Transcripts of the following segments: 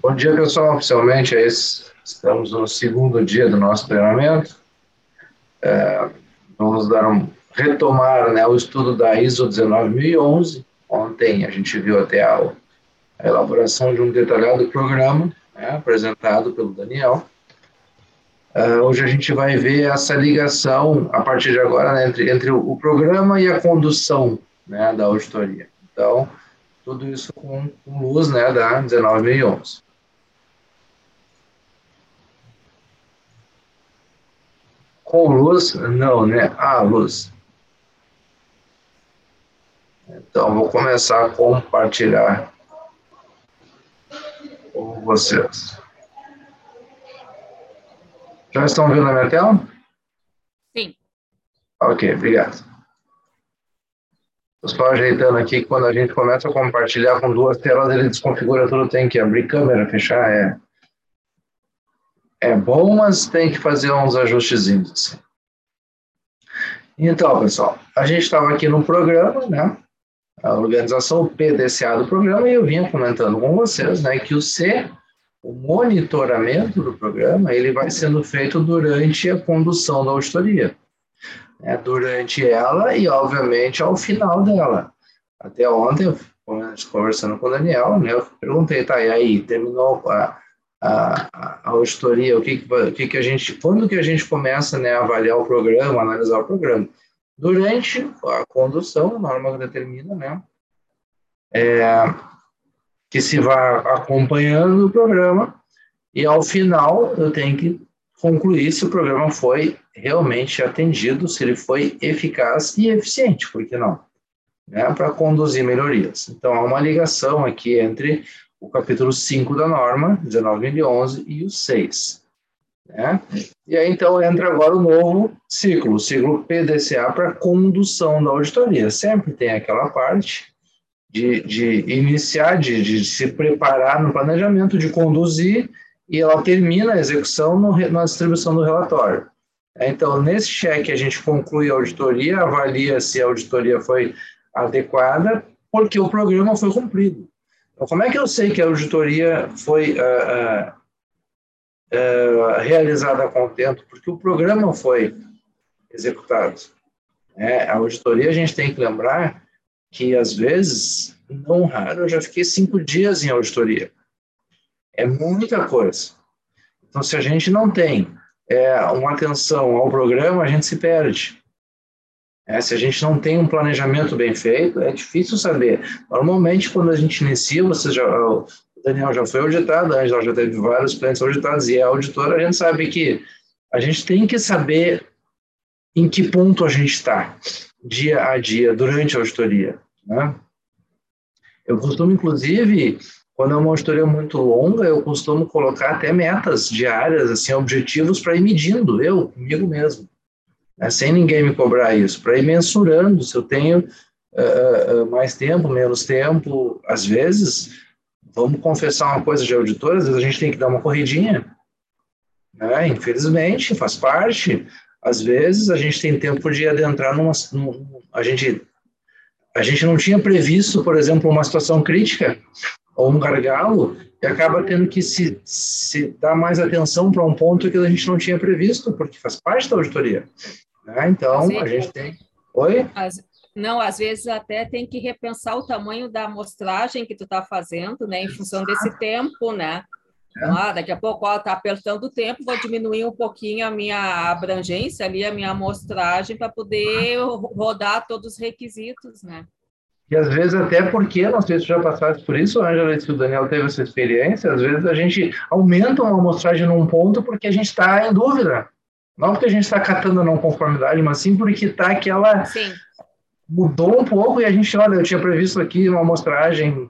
Bom dia, pessoal. Oficialmente, estamos no segundo dia do nosso treinamento. Vamos retomar, né, o estudo da ISO 19011. Ontem a gente viu até a elaboração de um detalhado programa, né, apresentado pelo Daniel. Hoje a gente vai ver essa ligação, a partir de agora, né, entre o programa e a condução, né, da auditoria. Então, tudo isso com luz, né, da 19011. Com luz? Não, né? Luz. Então, vou começar a compartilhar com vocês. Já estão vendo a minha tela? Sim. Ok, obrigado. Estou ajeitando aqui que quando a gente começa a compartilhar com duas telas, ele desconfigura tudo, tem que abrir câmera, fechar. É bom, mas tem que fazer uns ajustezinhos. Assim. Então, pessoal, a gente estava aqui no programa, né? A organização PDCA do programa, e eu vinha comentando com vocês, né, que o monitoramento do programa, ele vai sendo feito durante a condução da auditoria. Né, durante ela e, obviamente, ao final dela. Até ontem, conversando com o Daniel, né, eu perguntei, tá, e aí, terminou a auditoria, quando que a gente começa, né, a avaliar o programa, analisar o programa? Durante a condução, a norma que determina, né, que se vá acompanhando o programa, e ao final eu tenho que concluir se o programa foi realmente atendido, se ele foi eficaz e eficiente, por que não? Né, para conduzir melhorias. Então, há uma ligação aqui entre o capítulo 5 da norma, 19.011, e o 6. Né? E aí, então, entra agora o novo ciclo, o ciclo PDCA para condução da auditoria. Sempre tem aquela parte de iniciar, de se preparar no planejamento, de conduzir, e ela termina a execução na distribuição do relatório. Então, nesse cheque, a gente conclui a auditoria, avalia se a auditoria foi adequada, porque o programa foi cumprido. Então, como é que eu sei que a auditoria foi realizada a contento? Porque o programa foi executado. A auditoria, a gente tem que lembrar que, às vezes, não raro, eu já fiquei 5 dias em auditoria. É muita coisa. Então, se a gente não tem uma atenção ao programa, a gente se perde. Se a gente não tem um planejamento bem feito, é difícil saber. Normalmente, quando a gente inicia, o Daniel já foi auditado, a Angela já teve vários clientes auditados, e é auditora, a gente sabe que a gente tem que saber em que ponto a gente está, dia a dia, durante a auditoria. Né? Eu costumo, inclusive, quando é uma auditoria muito longa, eu costumo colocar até metas diárias, assim, objetivos para ir medindo, comigo mesmo. Sem ninguém me cobrar isso, para ir mensurando se eu tenho mais tempo, menos tempo. Às vezes, vamos confessar uma coisa de auditor, às vezes a gente tem que dar uma corridinha, né? Infelizmente, faz parte. Às vezes, a gente tem tempo de adentrar a gente não tinha previsto, por exemplo, uma situação crítica ou um gargalo, e acaba tendo que se dar mais atenção para um ponto que a gente não tinha previsto, porque faz parte da auditoria. Então, a gente tem... Oi? Não, às vezes até tem que repensar o tamanho da amostragem que tu está fazendo, né, em função desse tempo, né? Então, daqui a pouco está apertando o tempo, vou diminuir um pouquinho a minha abrangência ali, a minha amostragem, para poder rodar todos os requisitos, né? E às vezes até porque, não sei se já passaste por isso, Ângela, se o Daniel teve essa experiência, às vezes a gente aumenta uma amostragem num ponto porque a gente está em dúvida. Não porque a gente está catando a não conformidade, mas sim porque está aquela... Sim. Mudou um pouco e a gente, olha, eu tinha previsto aqui uma amostragem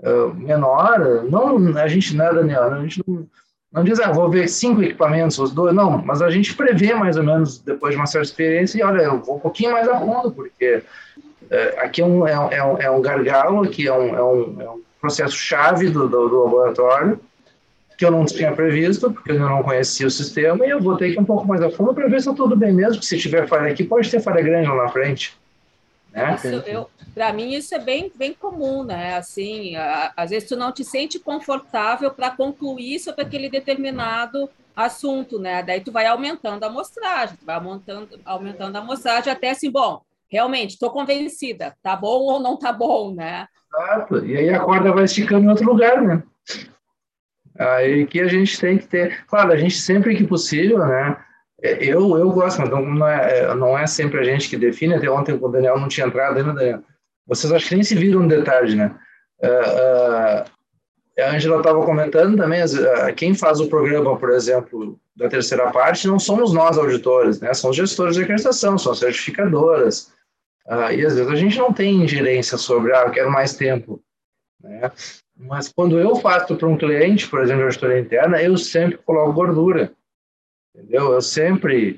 menor. Não, a gente, né, Daniel? A gente não diz, vou ver 5 equipamentos, os 2, não, mas a gente prevê mais ou menos, depois de uma certa experiência, e olha, eu vou um pouquinho mais a fundo, porque aqui é um gargalo, aqui é um processo-chave do laboratório, que eu não tinha previsto, porque eu não conhecia o sistema, e eu vou ter que ir um pouco mais a fundo para ver se está tudo bem mesmo, que se tiver falha aqui, pode ter falha grande lá na frente. né? Para mim, isso é bem, bem comum, né? Assim, às vezes tu não te sente confortável para concluir sobre aquele determinado assunto, né? Daí tu vai aumentando a amostragem, tu vai aumentando a amostragem até assim, bom, realmente, estou convencida, tá bom ou não tá bom, né? Exato. E aí a corda vai esticando em outro lugar, né? Aí que a gente tem que ter... Claro, a gente sempre que possível, né? Eu gosto, mas não é sempre a gente que define. Até ontem, quando o Daniel não tinha entrado ainda, Daniel, vocês acho que nem se viram no detalhe, né? A Ângela estava comentando também, quem faz o programa, por exemplo, da terceira parte, não somos nós, auditores, né? São os gestores de acreditação, são as certificadoras. E às vezes a gente não tem ingerência sobre, eu quero mais tempo, né? Mas quando eu faço para um cliente, por exemplo, de auditoria interna, eu sempre coloco gordura, entendeu? Eu sempre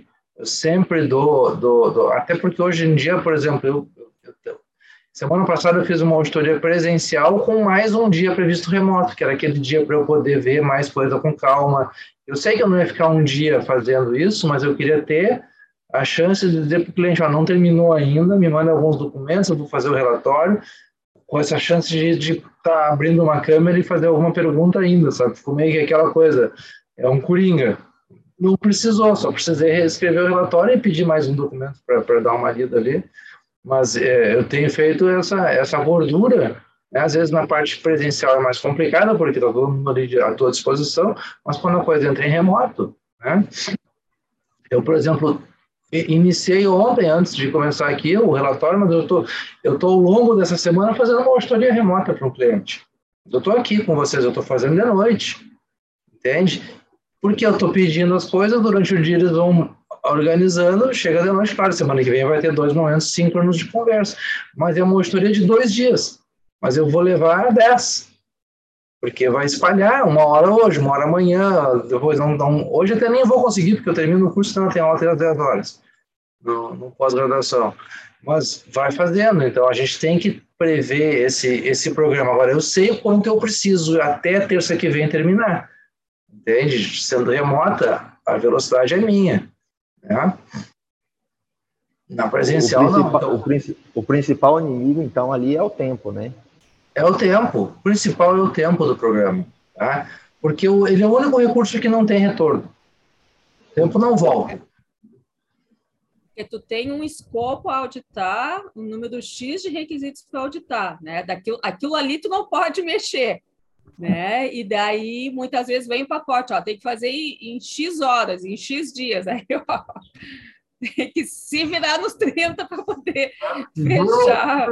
dou, até porque hoje em dia, por exemplo, semana passada eu fiz uma auditoria presencial com mais um dia previsto remoto, que era aquele dia para eu poder ver mais coisa com calma. Eu sei que eu não ia ficar um dia fazendo isso, mas eu queria ter a chance de dizer para o cliente, não terminou ainda, me manda alguns documentos, eu vou fazer o relatório, com essa chance de estar abrindo uma câmera e fazer alguma pergunta ainda, sabe? Ficou meio que aquela coisa, é um coringa. Não precisou, só precisei reescrever o relatório e pedir mais um documento para dar uma lida ali. Mas eu tenho feito essa gordura, né? Às vezes na parte presencial é mais complicada, porque está todo mundo ali à tua disposição, mas quando a coisa entra em remoto, né? Eu, por exemplo, iniciei ontem, antes de começar aqui, o relatório, mas eu estou ao longo dessa semana fazendo uma auditoria remota para um cliente. Eu estou aqui com vocês, eu estou fazendo de noite, entende? Porque eu estou pedindo as coisas, durante o dia eles vão organizando, chega de noite, claro, semana que vem vai ter 2 momentos síncronos de conversa, mas é uma auditoria de 2 dias, mas eu vou levar 10, porque vai espalhar, 1 hora hoje, 1 hora amanhã, depois hoje até nem vou conseguir, porque eu termino o curso, senão tem aula até às 10 horas, no pós-graduação, mas vai fazendo, então a gente tem que prever esse programa. Agora, eu sei o quanto eu preciso até terça que vem terminar, entende? Sendo remota, a velocidade é minha, né? Na presencial, não. Então, o principal inimigo, então, ali é o tempo, né? é o tempo. O principal é o tempo do programa, tá? Porque ele é o único recurso que não tem retorno. O tempo não volta. Porque tu tem um escopo a auditar, um número X de requisitos para auditar, né? Aquilo ali tu não pode mexer, né? E daí, muitas vezes, vem pacote, tem que fazer em X horas, em X dias. Aí, tem que se virar nos 30 para poder fechar.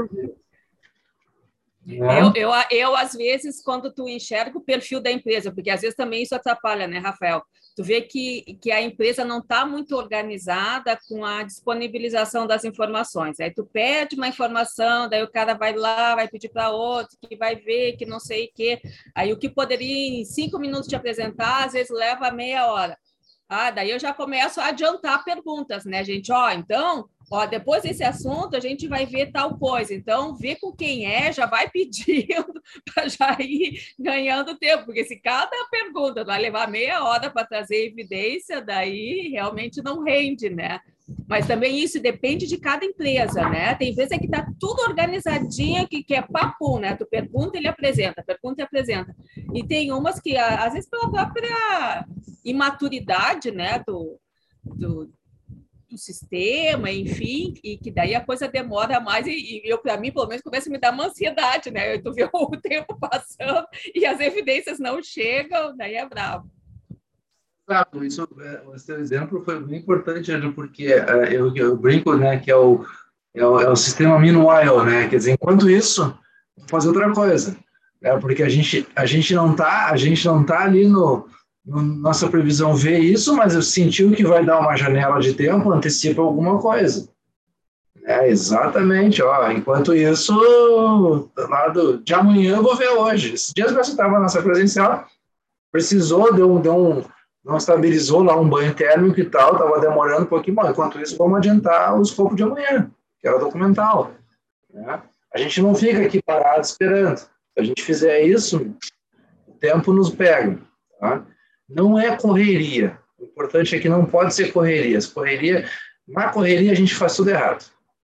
Eu, às vezes, quando tu enxerga o perfil da empresa, porque às vezes também isso atrapalha, né, Rafael? Tu vê que a empresa não está muito organizada com a disponibilização das informações. Aí tu pede uma informação, daí o cara vai lá, vai pedir para outro, que vai ver, que não sei o quê. Aí o que poderia em 5 minutos te apresentar, às vezes leva meia hora. Daí eu já começo a adiantar perguntas, né, gente? Então, depois desse assunto, a gente vai ver tal coisa. Então, vê com quem já vai pedindo para já ir ganhando tempo, porque se cada pergunta vai levar meia hora para trazer evidência, daí realmente não rende, né? Mas também isso depende de cada empresa, né? Tem empresa que está tudo organizadinha, que é papo, né? Tu pergunta, ele apresenta, pergunta e apresenta. E tem umas que, às vezes, pela própria imaturidade, né, do sistema, enfim, e que daí a coisa demora mais, e eu, para mim, pelo menos, começa a me dar uma ansiedade, né? Tu vê o tempo passando e as evidências não chegam, daí é bravo. Claro, o seu exemplo foi bem importante, porque eu brinco, né, que é o sistema meanwhile, né? Quer dizer, enquanto isso, vou fazer outra coisa, né? Porque a gente não tá ali nossa previsão vê isso, mas eu sentiu que vai dar uma janela de tempo, antecipa alguma coisa. Exatamente, enquanto isso, de amanhã eu vou ver hoje. Esses dias você estava nessa presencial, precisou, não estabilizou lá um banho térmico e tal, estava demorando um pouquinho, mas enquanto isso vamos adiantar o escopo de amanhã, que era documental, né? A gente não fica aqui parado esperando. Se a gente fizer isso, o tempo nos pega, tá? Não é correria. O importante é que não pode ser correria. Na correria a gente faz tudo errado.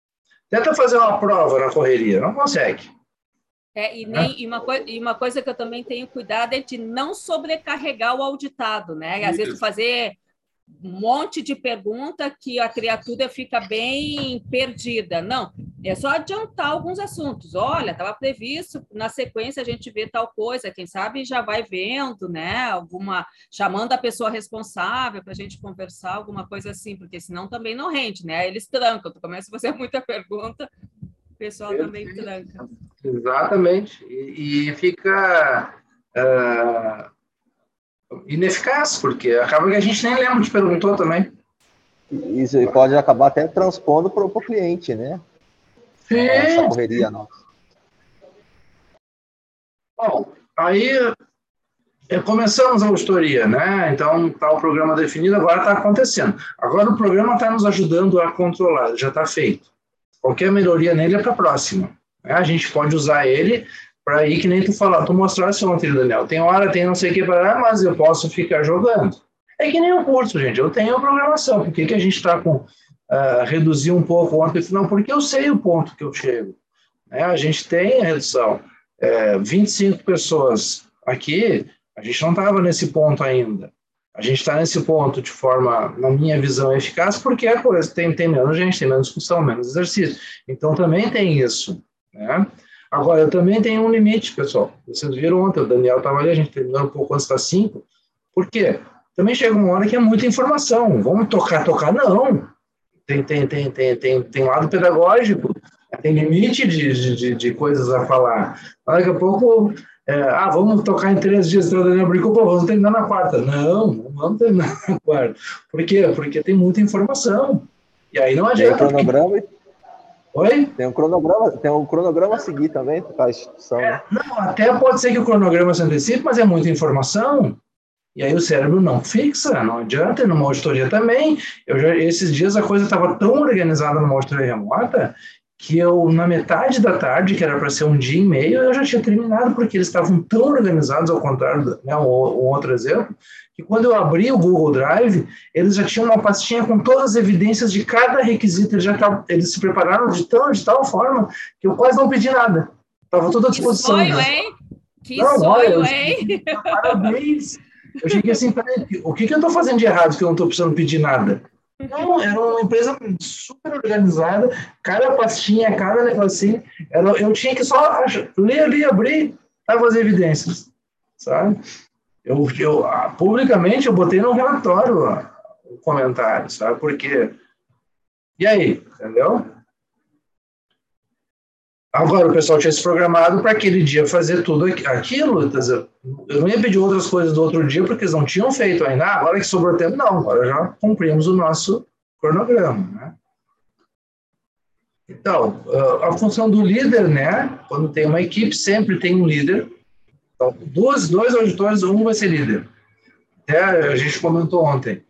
Tenta fazer uma prova na correria, não consegue. E uma coisa que eu também tenho cuidado é de não sobrecarregar o auditado, né? Às vezes fazer um monte de pergunta que a criatura fica bem perdida. Não, é só adiantar alguns assuntos. Olha, estava previsto, na sequência a gente vê tal coisa, quem sabe já vai vendo, né? Chamando a pessoa responsável para a gente conversar, alguma coisa assim, porque senão também não rende, né? Eles trancam, tu começa a fazer muita pergunta, o pessoal também tranca. Exatamente. E fica ineficaz, porque acaba que a gente nem lembra de perguntou também. Isso pode acabar até transpondo para o cliente, né? Sim. Essa correria nossa. Bom, aí começamos a auditoria, né? Então, está o programa definido, agora está acontecendo. Agora o programa está nos ajudando a controlar, já está feito. Qualquer melhoria nele é para a próxima. Né? A gente pode usar ele para ir, que nem tu mostrasse ontem, Daniel. Tem hora, tem não sei o que para mas eu posso ficar jogando. É que nem o curso, gente. Eu tenho a programação. Por que a gente está com reduzir um pouco ontem? Não, porque eu sei o ponto que eu chego. Né? A gente tem a redução. 25 pessoas aqui, a gente não estava nesse ponto ainda. A gente está nesse ponto de forma, na minha visão, eficaz, porque a coisa tem menos gente, tem menos discussão, menos exercício. Então, também tem isso. Né? Agora, eu também tenho um limite, pessoal. Vocês viram ontem, o Daniel estava ali, a gente terminou um pouco antes das 5. Por quê? Também chega uma hora que é muita informação. Vamos tocar, não. Tem lado pedagógico, tem limite de coisas a falar. Daqui a pouco, vamos tocar em 3 dias, então o Daniel brincou, vamos terminar na quarta. Não vamos terminar na quarta. Por quê? Porque tem muita informação. E aí não adianta. Tem cronograma. Oi? Tem um cronograma a seguir também para a instituição. Né? Não, até pode ser que o cronograma se antecipe, mas é muita informação. E aí o cérebro não fixa, não adianta, e numa auditoria também. Esses dias a coisa estava tão organizada numa auditoria remota que na metade da tarde, que era para ser um dia e meio, eu já tinha terminado, porque eles estavam tão organizados, ao contrário, né, um outro exemplo, que quando eu abri o Google Drive, eles já tinham uma pastinha com todas as evidências de cada requisito, eles se prepararam de tal forma que eu quase não pedi nada. Estava tudo à disposição. Que sonho, hein? Que sonho, hein? Parabéns! Eu cheguei assim, o que eu estou fazendo de errado que eu não estou precisando pedir nada? Não, era uma empresa super organizada, cada pastinha, cada negocinho, eu tinha que só ler ali, abrir, tava as evidências, sabe? Publicamente, eu botei no relatório o comentário, sabe? Porque, e aí, entendeu? Agora, o pessoal tinha se programado para aquele dia fazer tudo aquilo. Eu não ia pedir outras coisas do outro dia, porque eles não tinham feito ainda. Agora que sobrou tempo, não. Agora já cumprimos o nosso cronograma. Né? Então, a função do líder, né? Quando tem uma equipe, sempre tem um líder. Então, dois auditores, um vai ser líder. Até a gente comentou ontem.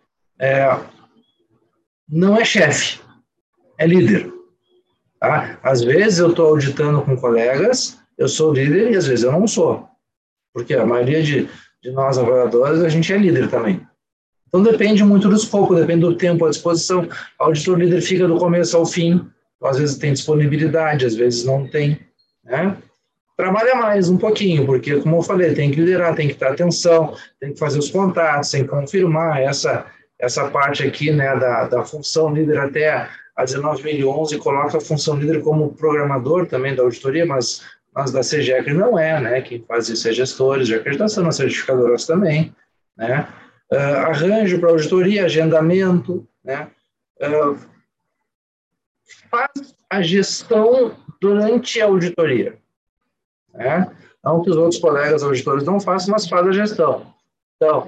Não é chefe, é líder. Tá? Às vezes eu estou auditando com colegas, eu sou líder e às vezes eu não sou. Porque a maioria de nós avaliadores, a gente é líder também. Então depende muito do escopo, depende do tempo à disposição. O auditor líder fica do começo ao fim, então, às vezes tem disponibilidade, às vezes não tem. Né? Trabalha mais um pouquinho, porque, como eu falei, tem que liderar, tem que dar atenção, tem que fazer os contatos, tem que confirmar essa parte aqui, né, da função líder até a 19.011 coloca a função líder como programador também da auditoria, mas da CGEC não é, né? Quem faz isso é gestores de acreditação, as certificadoras também, né? Arranjo para auditoria, agendamento, né? Faz a gestão durante a auditoria, né? Não que os outros colegas auditores não façam, mas faz a gestão. Então,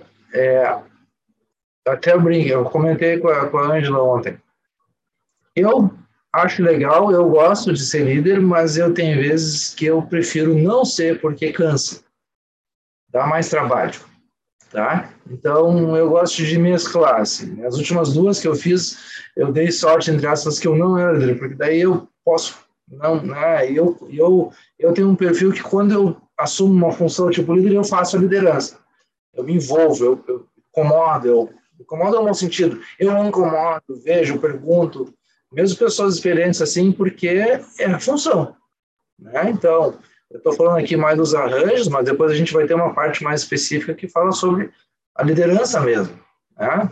até eu comentei com a Ângela ontem. Eu acho legal, eu gosto de ser líder, mas eu tenho vezes que eu prefiro não ser, porque cansa. Dá mais trabalho, tá? Então, eu gosto de mesclar, assim. As últimas 2 que eu fiz, eu dei sorte, entre aspas, que eu não era líder, porque daí eu posso... Não, né? Eu tenho um perfil que quando eu assumo uma função tipo líder, eu faço a liderança. Eu me envolvo, eu incomodo no bom sentido. Eu incomodo, vejo, pergunto, mesmo pessoas experientes assim, porque é a função, né? Então, eu estou falando aqui mais dos arranjos, mas depois a gente vai ter uma parte mais específica que fala sobre a liderança mesmo, né?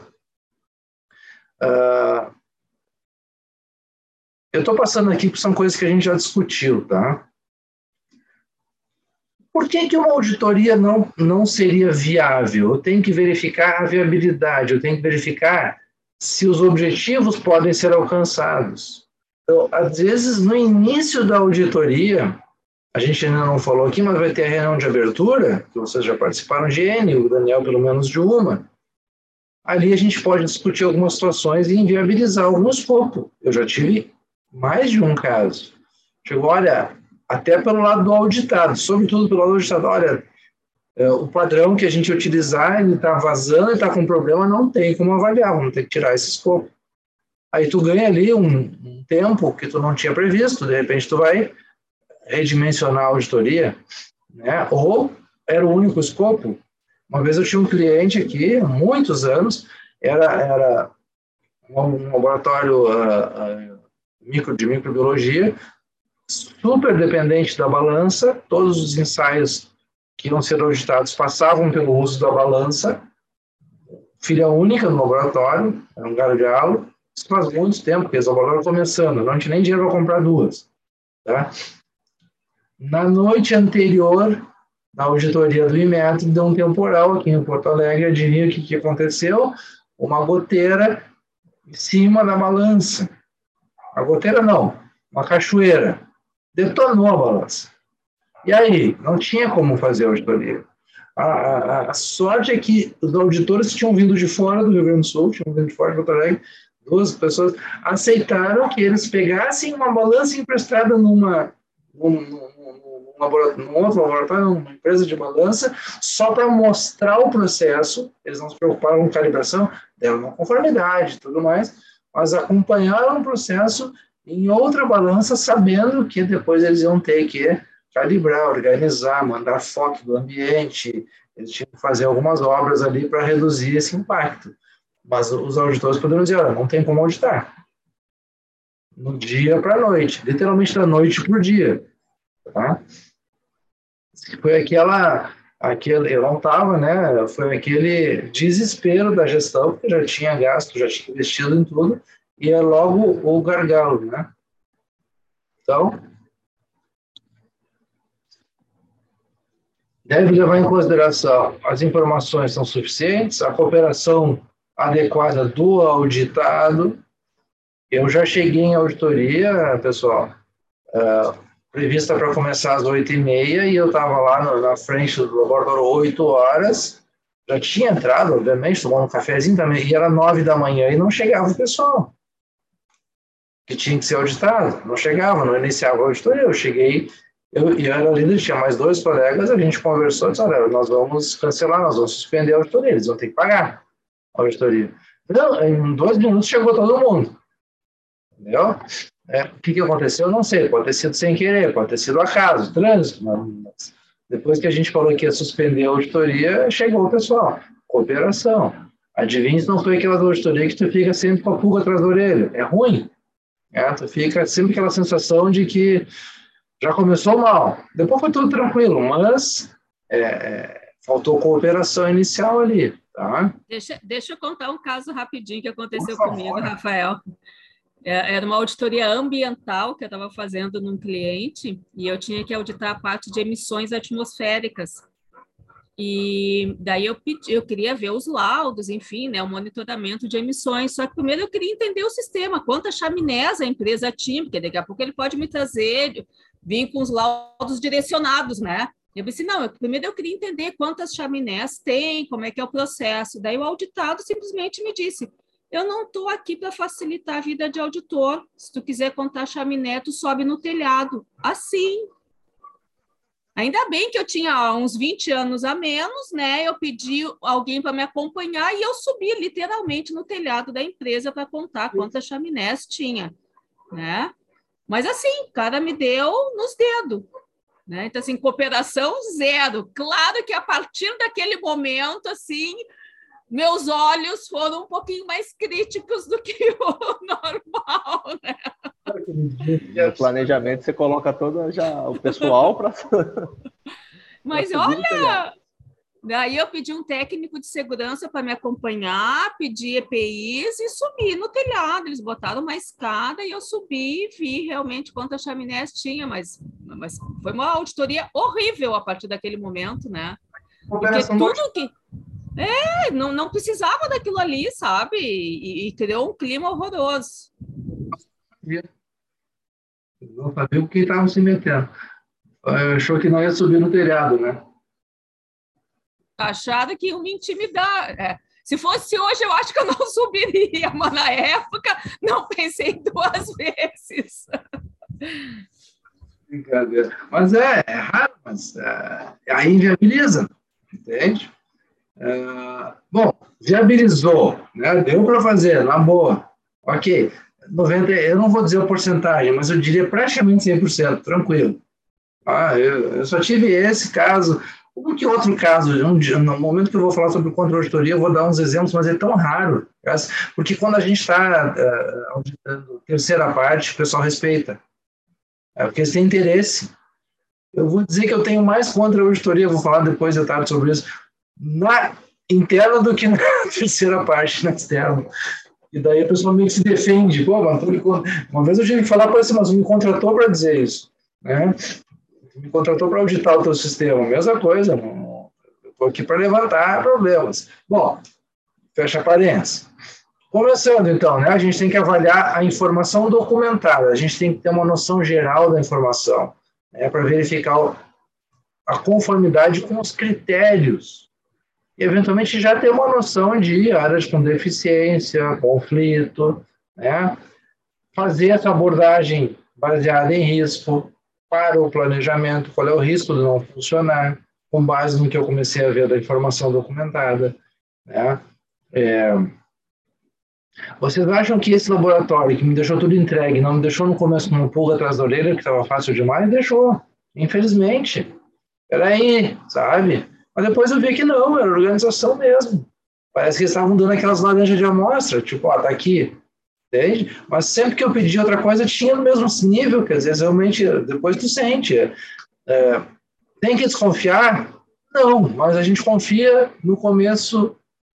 Eu estou passando aqui porque são coisas que a gente já discutiu, tá? Por que uma auditoria não seria viável? Eu tenho que verificar a viabilidade, eu tenho que verificar se os objetivos podem ser alcançados. Então, às vezes, no início da auditoria, a gente ainda não falou aqui, mas vai ter a reunião de abertura, que vocês já participaram de N, o Daniel pelo menos de uma. Ali a gente pode discutir algumas situações e inviabilizar algum escopo. Eu já tive mais de um caso. Chegou, olha, até pelo lado do auditado, sobretudo pelo lado do auditado, olha, o padrão que a gente utilizar, ele está vazando, ele está com problema, não tem como avaliar, vamos ter que tirar esse escopo. Aí tu ganha ali um tempo que tu não tinha previsto, de repente tu vai redimensionar a auditoria, né? Ou era o único escopo. Uma vez eu tinha um cliente aqui, há muitos anos, era um laboratório de microbiologia, super dependente da balança, todos os ensaios que iam ser auditados passavam pelo uso da balança, filha única no laboratório, era um gargalo, isso faz muito tempo, porque esse laboratório começando, não tinha nem dinheiro para comprar duas. Tá? Na noite anterior, na auditoria do Inmetro, deu um temporal aqui em Porto Alegre, adivinha o que aconteceu? Uma goteira em cima da balança. A goteira não, uma cachoeira. Detonou a balança. E aí, não tinha como fazer a auditoria. A sorte é que os auditores tinham vindo de fora do Rio Grande do Sul, tinham vindo de fora de Porto Alegre, duas pessoas aceitaram que eles pegassem uma balança emprestada num outro laboratório, numa empresa de balança, só para mostrar o processo. Eles não se preocuparam com calibração, deram uma conformidade e tudo mais, mas acompanharam o processo em outra balança, sabendo que depois eles iam ter que calibrar, organizar, mandar foto do ambiente, eles tinham que fazer algumas obras ali para reduzir esse impacto. Mas os auditores poderiam dizer, olha, não tem como auditar. No dia para a noite, literalmente da noite para o dia. Tá? Foi eu não estava, né? Foi aquele desespero da gestão, porque já tinha gasto, já tinha investido em tudo, e é logo o gargalo, né? Então, deve levar em consideração as informações são suficientes, a cooperação adequada do auditado. Eu já cheguei em auditoria, pessoal, prevista para começar às 8h30, e eu estava lá na frente do laboratório 8 horas, já tinha entrado, obviamente, tomando um cafezinho também, e era 9 da manhã, e não chegava o pessoal que tinha que ser auditado, não chegava, não iniciava a auditoria. Eu cheguei, eu era líder, tinha mais 2 colegas, a gente conversou e disse, olha, nós vamos cancelar, nós vamos suspender a auditoria, eles vão ter que pagar a auditoria. Então, em 2 minutos chegou todo mundo. Entendeu? O que aconteceu? Eu não sei, pode ter sido sem querer, pode ter sido acaso, trânsito, mas depois que a gente falou que ia suspender a auditoria, chegou o pessoal, cooperação. Adivinha se não foi aquela auditoria que tu fica sempre com a pulga atrás da orelha, é ruim. Tu fica sempre aquela sensação de que já começou mal. Depois foi tudo tranquilo, mas faltou cooperação inicial ali. Tá? Deixa eu contar um caso rapidinho que aconteceu comigo, Rafael. Era uma auditoria ambiental que eu estava fazendo num cliente e eu tinha que auditar a parte de emissões atmosféricas. E daí eu queria ver os laudos, enfim, né, o monitoramento de emissões. Só que primeiro eu queria entender o sistema, quantas chaminés a empresa tinha, porque daqui a pouco ele pode me trazer, vir com os laudos direcionados, né? Eu disse, não, primeiro eu queria entender quantas chaminés tem, como é que é o processo. Daí o auditado simplesmente me disse, eu não estou aqui para facilitar a vida de auditor. Se tu quiser contar chaminé, tu sobe no telhado. Assim. Ainda bem que eu tinha uns 20 anos a menos, né? Eu pedi alguém para me acompanhar e eu subi literalmente no telhado da empresa para contar quantas chaminés tinha, né? Mas assim, o cara me deu nos dedos, né? Então, assim, cooperação zero. Claro que a partir daquele momento, assim, meus olhos foram um pouquinho mais críticos do que o normal, né? No planejamento você coloca todo já o pessoal para. Mas olha, daí eu pedi um técnico de segurança para me acompanhar, pedi EPIs e subi no telhado. Eles botaram uma escada e eu subi e vi realmente quantas chaminés tinha, mas foi uma auditoria horrível a partir daquele momento, né? Porque tudo que... não precisava daquilo ali, sabe? E criou um clima horroroso. Não sabia o que estavam se metendo. Achou que não ia subir no telhado, né? Acharam que iam me intimidar. Se fosse hoje, eu acho que eu não subiria, mas na época não pensei 2 vezes. Brincadeira. Mas é raro, mas aí inviabiliza, entende? Bom, viabilizou, né? Deu para fazer, na boa. Ok, 90, eu não vou dizer a porcentagem, mas eu diria praticamente 100%, tranquilo. Eu só tive esse caso. Um que outro caso, no momento que eu vou falar sobre contra-auditoria, eu vou dar uns exemplos, mas é tão raro, porque quando a gente está auditando terceira parte, o pessoal respeita, porque eles têm interesse. Eu vou dizer que eu tenho mais contra-auditoria, vou falar depois detalhes sobre isso, na interna do que na terceira parte, na externa. E daí a pessoa meio que se defende. Pô, uma vez eu tive que falar para esse, mas me contratou para dizer isso, né? Me contratou para auditar o teu sistema, mesma coisa, eu estou aqui para levantar problemas. Bom, fecha parênteses. Começando então, né, a gente tem que avaliar a informação documentada, a gente tem que ter uma noção geral da informação, né, para verificar a conformidade com os critérios, e eventualmente já ter uma noção de áreas com deficiência, conflito, né, fazer essa abordagem baseada em risco, para o planejamento, qual é o risco de não funcionar, com base no que eu comecei a ver da informação documentada, né? Vocês acham que esse laboratório, que me deixou tudo entregue, não me deixou no começo com uma pulga atrás da orelha, que estava fácil demais? Deixou, infelizmente. Peraí, sabe? Mas depois eu vi que não, era organização mesmo. Parece que eles estavam dando aquelas laranjas de amostra, tipo, tá aqui, entende? Mas sempre que eu pedi outra coisa, tinha no mesmo nível, quer dizer, realmente, depois tu sente. Tem que desconfiar? Não, mas a gente confia no começo.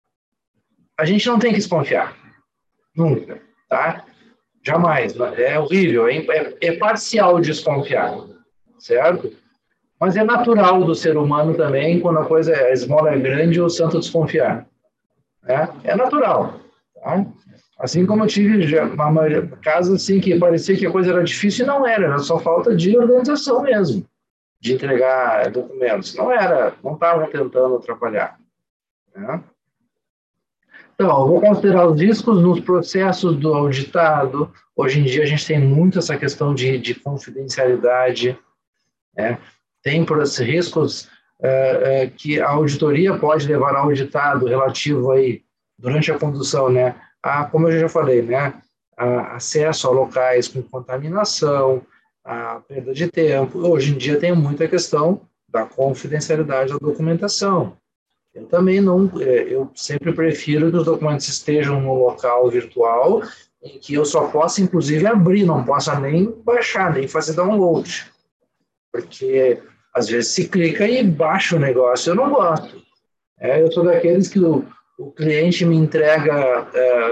A gente não tem que desconfiar. Nunca, tá? Jamais. É horrível, é parcial desconfiar, certo? Mas é natural do ser humano também, quando a esmola é grande, o santo desconfiar. Né? É natural, tá? Assim como eu tive casos assim que parecia que a coisa era difícil e não era só falta de organização mesmo, de entregar documentos. Não estavam tentando atrapalhar. Né? Então, eu vou considerar os riscos nos processos do auditado. Hoje em dia a gente tem muito essa questão de confidencialidade, né? Tem riscos que a auditoria pode levar ao auditado relativo aí, durante a condução, né? Como eu já falei, né? Acesso a locais com contaminação, a perda de tempo. Hoje em dia tem muita questão da confidencialidade da documentação. Eu também não, eu sempre prefiro que os documentos estejam no local virtual, em que eu só possa, inclusive, abrir, não possa nem baixar, nem fazer download. Porque, às vezes, se clica e baixa o negócio. Eu não gosto. Eu sou daqueles que o cliente me entrega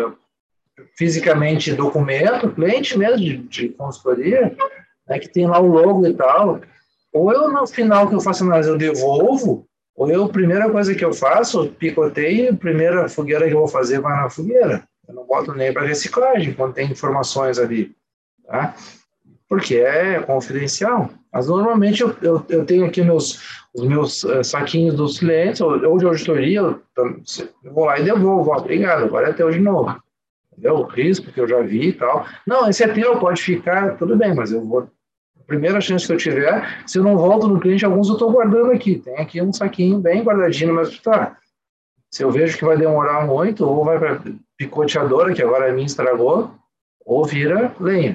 fisicamente documento, cliente mesmo de consultoria, né, que tem lá o logo e tal. Ou eu, no final que eu faço análise, eu devolvo, ou eu, a primeira coisa que eu faço, picoteio, a primeira fogueira que eu vou fazer vai na fogueira. Eu não boto nem para reciclagem, quando tem informações ali, tá? Porque é confidencial. Mas, normalmente, eu tenho aqui os meus saquinhos dos clientes, ou de auditoria, eu vou lá e devolvo. Obrigado, agora é teu de novo. Entendeu? O risco que eu já vi e tal. Não, esse é teu, pode ficar, tudo bem, mas eu vou... A primeira chance que eu tiver, se eu não volto no cliente, alguns eu estou guardando aqui. Tem aqui um saquinho bem guardadinho, mas tá. Se eu vejo que vai demorar muito, ou vai para picoteadora, que agora a minha estragou, ou vira lenha.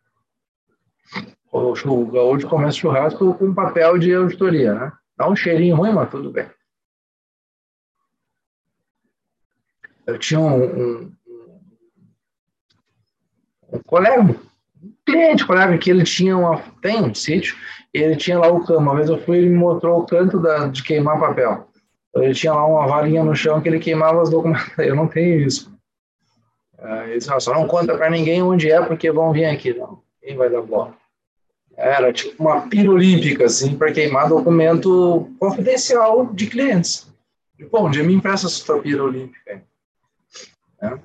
O gaúcho começa churrasco com papel de auditoria, né? Dá um cheirinho ruim, mas tudo bem. Eu tinha um colega, cliente, colega, que ele tinha tem um sítio, e ele tinha lá o cano. Uma vez eu fui, ele me mostrou o canto de queimar papel. Ele tinha lá uma varinha no chão que ele queimava as documentos. Eu não tenho isso. Ele disse, só não conta para ninguém onde é, porque vão vir aqui. Não, quem vai dar bola? Era tipo uma pira olímpica, assim, para queimar documento confidencial de clientes. Bom, um dia me empresta essa sua pira olímpica. Né?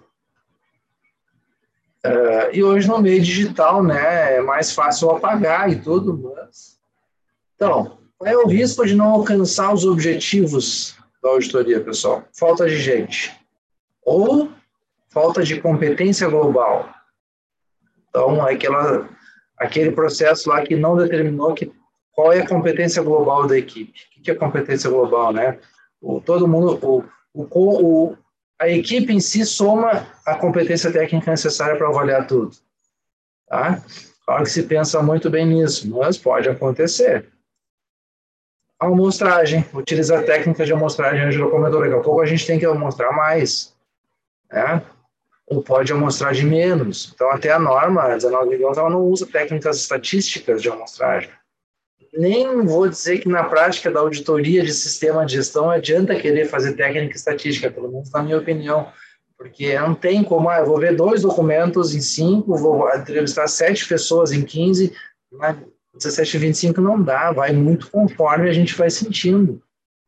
E hoje no meio digital, né, é mais fácil apagar e tudo, mas... Então, qual é o risco de não alcançar os objetivos da auditoria, pessoal? Falta de gente. Ou falta de competência global. Então, aquele processo lá que não determinou qual é a competência global da equipe. O que é competência global, né? Todo mundo, a equipe em si soma a competência técnica necessária para avaliar tudo. Tá? Claro que se pensa muito bem nisso, mas pode acontecer. A amostragem, utilizar técnicas de amostragem, a Angela comentou, daqui a pouco a gente tem que amostrar mais, né? Ou pode amostrar de menos. Então, até a norma 19.000, ela não usa técnicas estatísticas de amostragem. Nem vou dizer que na prática da auditoria de sistema de gestão adianta querer fazer técnica estatística, pelo menos na minha opinião, porque não tem como, eu vou ver 2 documentos em 5, vou entrevistar 7 pessoas em 15, na 17 e 25 não dá, vai muito conforme a gente vai sentindo.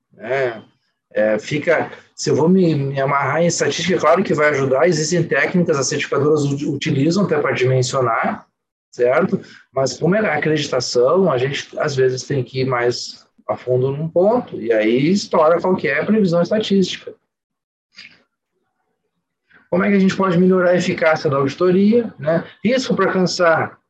Se eu vou me amarrar em estatística, claro que vai ajudar, existem técnicas, as certificadoras utilizam até para dimensionar, certo? Mas como é a acreditação, a gente às vezes tem que ir mais a fundo num ponto, e aí estoura qualquer previsão estatística. Como é que a gente pode melhorar a eficácia da auditoria, né? Risco para alcançar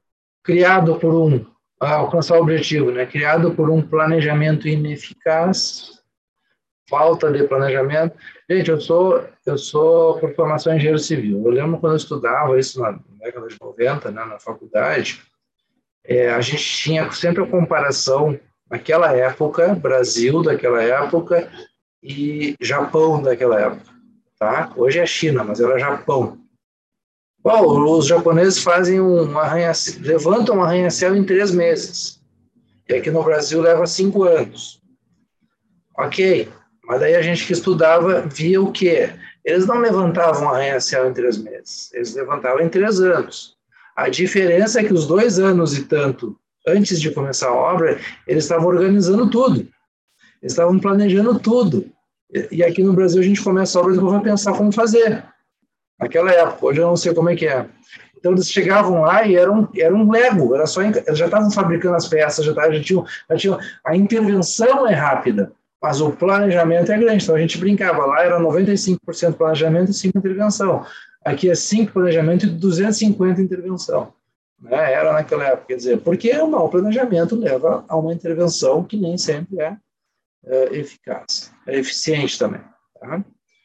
o objetivo, né? Criado por um planejamento ineficaz, falta de planejamento. Gente, eu sou por formação engenheiro civil. Eu lembro quando eu estudava isso na década de 90, né, na faculdade, a gente tinha sempre a comparação, naquela época, Brasil daquela época e Japão daquela época. Tá? Hoje é China, mas era Japão. Bom, os japoneses fazem levantam um arranha-céu em 3 meses. E aqui no Brasil leva 5 anos. Ok, mas daí a gente que estudava via o quê? Eles não levantavam arranha-céu em 3 meses, eles levantavam em 3 anos. A diferença é que os 2 anos e tanto antes de começar a obra, eles estavam organizando tudo, eles estavam planejando tudo. E aqui no Brasil a gente começa a obra e vai pensar como fazer. Naquela época, hoje eu não sei como é que é. Então eles chegavam lá e era um Lego, eles já estavam fabricando as peças, já tinham, a intervenção é rápida, mas o planejamento é grande. Então a gente brincava, lá era 95% planejamento e 5% intervenção. Aqui é 5% planejamento e 250% intervenção. Né? Era naquela época, quer dizer, porque o mau planejamento leva a uma intervenção que nem sempre é eficaz, é eficiente também. Tá?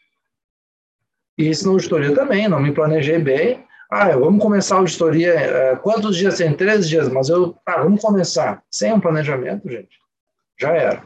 E isso na auditoria também, não me planejei bem. Vamos começar a auditoria, quantos dias tem? 13 dias, mas vamos começar. Sem um planejamento, gente, já era.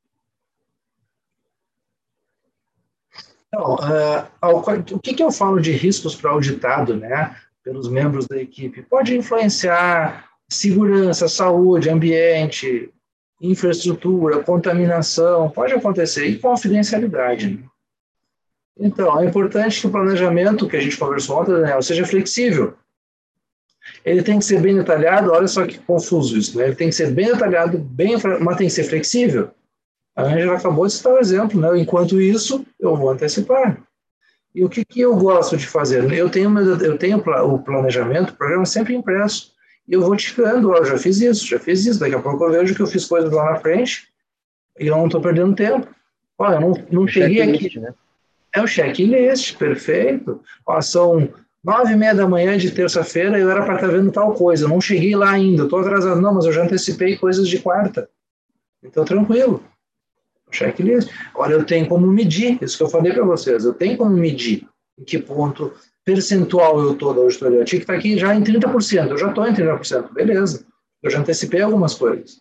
Então, o que eu falo de riscos para auditado, né, pelos membros da equipe? Pode influenciar segurança, saúde, ambiente, infraestrutura, contaminação, pode acontecer, e confidencialidade, né? Então, é importante que o planejamento que a gente conversou ontem, Daniel, seja flexível. Ele tem que ser bem detalhado, olha só que confuso isso, né? Ele tem que ser bem detalhado, mas tem que ser flexível. A Angela acabou de citar o exemplo, né? Enquanto isso, eu vou antecipar. E o que eu gosto de fazer? Eu tenho o planejamento, o programa sempre impresso, e eu vou ticando, eu já fiz isso, daqui a pouco eu vejo que eu fiz coisas lá na frente, e eu não estou perdendo tempo. Olha, eu não cheguei aqui. Né? É o checklist, perfeito. São 9h30 da manhã de terça-feira, eu era para estar vendo tal coisa, eu não cheguei lá ainda, estou atrasado. Não, mas eu já antecipei coisas de quarta. Então, tranquilo. Checklist. Agora, eu tenho como medir, isso que eu falei para vocês, eu tenho como medir em que ponto percentual eu estou da auditoria. Eu tinha que estar aqui já em 30%, eu já estou em 30%, beleza. Eu já antecipei algumas coisas.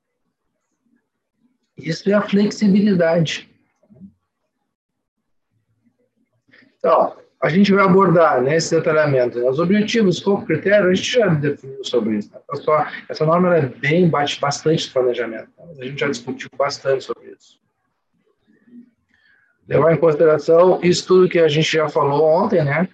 Isso é a flexibilidade. Então, a gente vai abordar, né, esse detalhamento, né? Os objetivos, escopo, critério, a gente já definiu sobre isso. Né? Essa norma ela bate bastante no planejamento, né? A gente já discutiu bastante sobre isso. Levar em consideração isso tudo que a gente já falou ontem, né?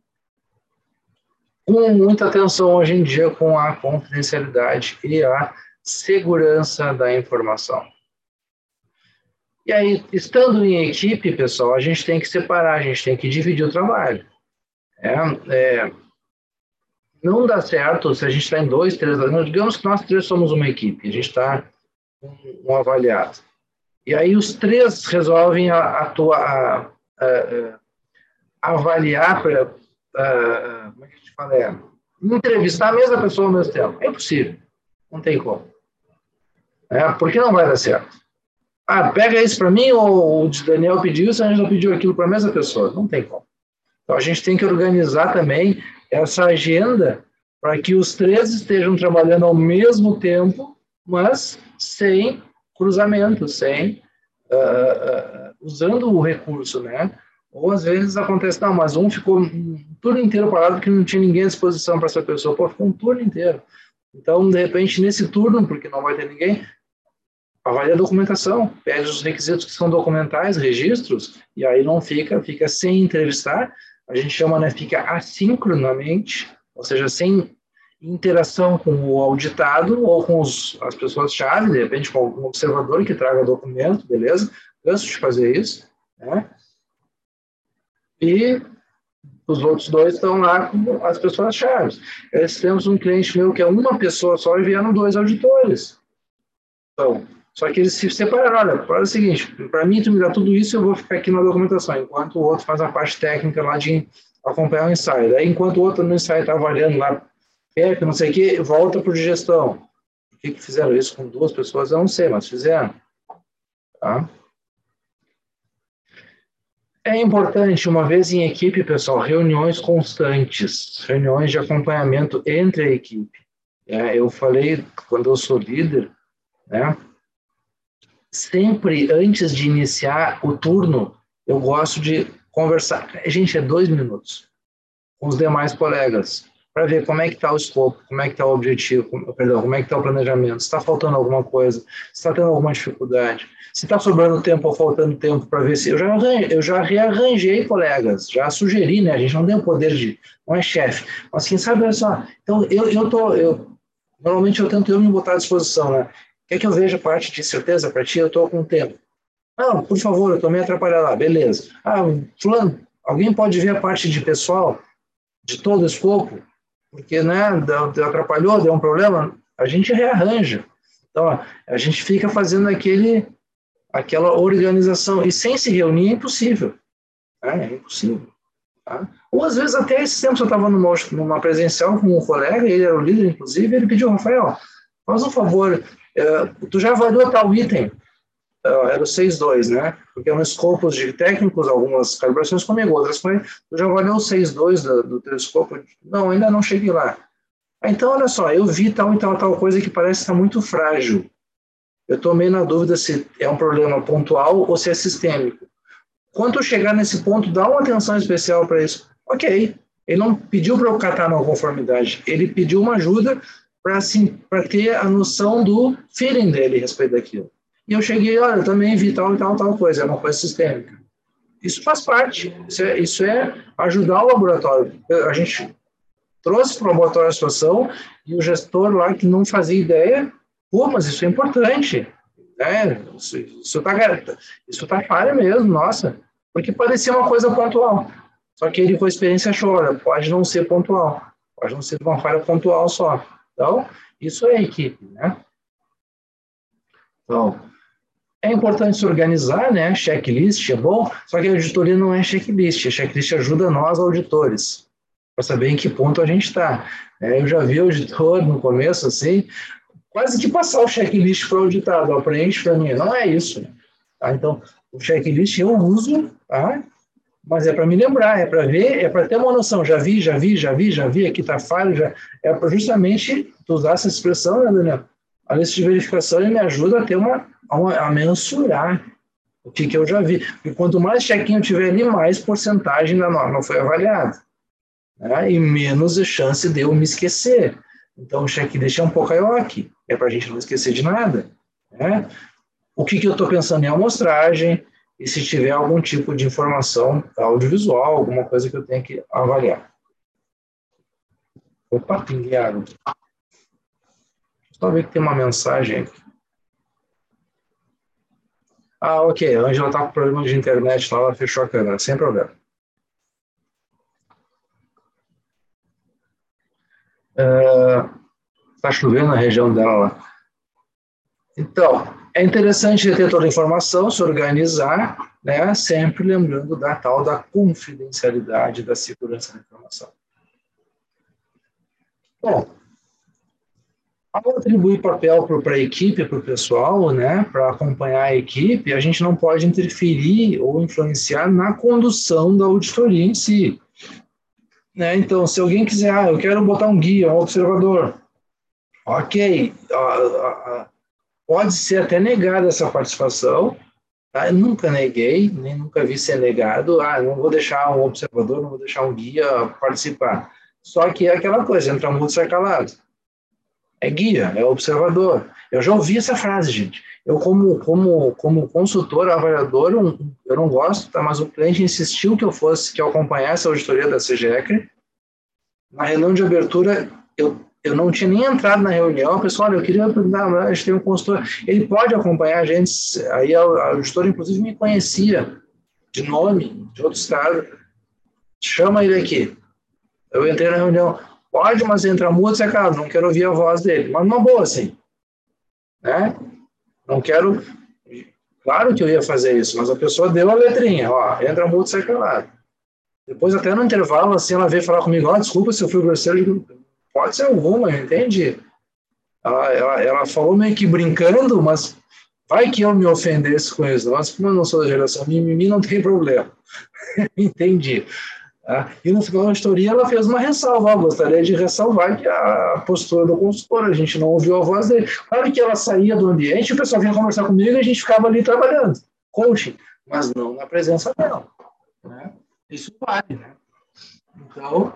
Com muita atenção hoje em dia com a confidencialidade e a segurança da informação. E aí, estando em equipe, pessoal, a gente tem que separar, a gente tem que dividir o trabalho. Não dá certo se a gente está em 2, 3, digamos que nós 3 somos uma equipe, a gente está com um avaliado. E aí os 3 resolvem avaliar, como é que a gente fala? Entrevistar a mesma pessoa ao mesmo tempo. É impossível, não tem como. Porque não vai dar certo. Pega isso para mim, ou o Daniel pediu isso, a gente não pediu aquilo para a mesma pessoa. Não tem como. Então, a gente tem que organizar também essa agenda para que os 3 estejam trabalhando ao mesmo tempo, mas sem cruzamento, sem usando o recurso, né? Ou às vezes acontece, não, mas um ficou um turno inteiro parado porque não tinha ninguém à disposição para essa pessoa. Pô, ficou um turno inteiro. Então, de repente, nesse turno, porque não vai ter ninguém, avalia a documentação, pede os requisitos que são documentais, registros, e aí não fica sem entrevistar, a gente chama, né, fica assincronamente, ou seja, sem interação com o auditado ou com as pessoas-chave, de repente com algum observador que traga documento, beleza? Canso de fazer isso, né? E os outros 2 estão lá com as pessoas-chave. Nós temos um cliente meu que é uma pessoa só e vieram 2 auditores. Então, só que eles se separaram. Olha, é o seguinte, para mim, tu me dá tudo isso, eu vou ficar aqui na documentação, enquanto o outro faz a parte técnica lá de acompanhar o ensaio. Daí, enquanto o outro no ensaio está avaliando lá, não sei o que, volta para o de gestão. Por que fizeram isso com 2 pessoas? Eu não sei, mas fizeram. Tá? É importante, uma vez em equipe, pessoal, reuniões constantes, reuniões de acompanhamento entre a equipe. Eu falei, quando eu sou líder, né? Sempre antes de iniciar o turno, eu gosto de conversar. Gente, é 2 minutos com os demais colegas para ver como é que está o escopo, como é que está o objetivo, como é que está o planejamento, se está faltando alguma coisa, se está tendo alguma dificuldade, se está sobrando tempo ou faltando tempo para ver se... Eu já rearranjei colegas, já sugeri, né? A gente não tem o poder de... Não é chefe. Mas quem sabe, olha só, então normalmente eu tento me botar à disposição, né? Quer que eu veja parte de certeza para ti? Eu estou com tempo. Não, por favor, eu estou meio atrapalhado lá. Beleza. Fulano, alguém pode ver a parte de pessoal de todo o escopo? Porque, né, atrapalhou, deu um problema, a gente rearranja. Então, a gente fica fazendo aquela organização. E sem se reunir é impossível. É impossível. Tá? Ou, às vezes, até esse tempo eu estava numa presencial com um colega, ele era o líder, inclusive, ele pediu, Rafael, faz um favor, tu já avaliou tal item? Era o 6.2, né? Porque eram escopos de técnicos, algumas calibrações comigo, outras com ele. Tu já avaliou o 6.2 do teu escopo? Não, ainda não cheguei lá. Então, olha só, eu vi tal e tal coisa que parece estar muito frágil. Eu estou meio na dúvida se é um problema pontual ou se é sistêmico. Quando eu chegar nesse ponto, dá uma atenção especial para isso. Ok, ele não pediu para eu catar na conformidade, ele pediu uma ajuda para ter a noção do feeling dele a respeito daquilo. E eu cheguei, olha, eu também vi tal coisa, é uma coisa sistêmica. Isso faz parte, isso é ajudar o laboratório. A gente trouxe para o laboratório a situação e o gestor lá que não fazia ideia, mas isso é importante, né? Isso tá falha mesmo, nossa, porque parecia uma coisa pontual. Só que ele com a experiência achou, olha, pode não ser pontual, pode não ser uma falha pontual só. Então, isso é equipe, né? Então, é importante se organizar, né? Checklist é bom, só que a auditoria não é checklist. A checklist ajuda nós, auditores, para saber em que ponto a gente está. Eu já vi auditor no começo, assim, quase que passar o checklist para o auditado. Preenche para mim. Não é isso. Tá? Então, o checklist eu uso, tá? Mas é para me lembrar, é para ver, é para ter uma noção. Já vi, aqui está falho, é para justamente usar essa expressão, né, Daniel? A lista de verificação me ajuda a ter a mensurar O que eu já vi. E quanto mais check-in eu tiver ali, mais porcentagem da norma foi avaliada. Né? E menos a chance de eu me esquecer. Então, o check-in deixa um pouco aqui. É para a gente não esquecer de nada. Né? O que eu estou pensando em amostragem e se tiver algum tipo de informação audiovisual, alguma coisa que eu tenha que avaliar. Opa, pinguei água. Só ver que tem uma mensagem aqui. Ah, ok. A Ângela está com problema de internet lá, ela fechou a câmera, sem problema. Está chovendo na região dela lá. Então, é interessante ter toda a informação, se organizar, né, sempre lembrando da tal da confidencialidade, da segurança da informação. Bom, ao atribuir papel para a equipe, para o pessoal, né, para acompanhar a equipe, a gente não pode interferir ou influenciar na condução da auditoria em si. Né? Então, se alguém quiser, eu quero botar um guia, um observador, ok, pode ser até negada essa participação, tá? Eu nunca neguei, nem nunca vi ser negado, não vou deixar um observador, não vou deixar um guia participar. Só que é aquela coisa, entra mudo, sai calado. É guia, é observador. Eu já ouvi essa frase, gente. Eu, como consultor, avaliador, eu não gosto, tá? Mas o cliente insistiu que eu acompanhasse a auditoria da CGECR. Na reunião de abertura, eu não tinha nem entrado na reunião. Pessoal, eu queria perguntar, a gente tem um consultor, ele pode acompanhar a gente. Aí a auditora, inclusive, me conhecia de nome, de outro estado. Chama ele aqui. Eu entrei na reunião. Pode, mas entra mudo, sai calado, não quero ouvir a voz dele. Mas uma boa, assim. Né? Não quero... Claro que eu ia fazer isso, mas a pessoa deu a letrinha, ó, entra mudo, sai calado. Depois, até no intervalo, assim, ela veio falar comigo, desculpa se eu fui grosseiro. Eu digo, pode ser alguma, eu entendi. Ela falou meio que brincando, mas vai que eu me ofendesse com isso. Mas como eu não sou da geração mimimi, não tem problema. Entendi. E no final da auditoria ela fez uma ressalva, gostaria de ressalvar que a postura do consultor, a gente não ouviu a voz dele. Claro que ela saía do ambiente, o pessoal vinha conversar comigo e a gente ficava ali trabalhando, coaching, mas não na presença dela. Né? Isso vale, né? Então,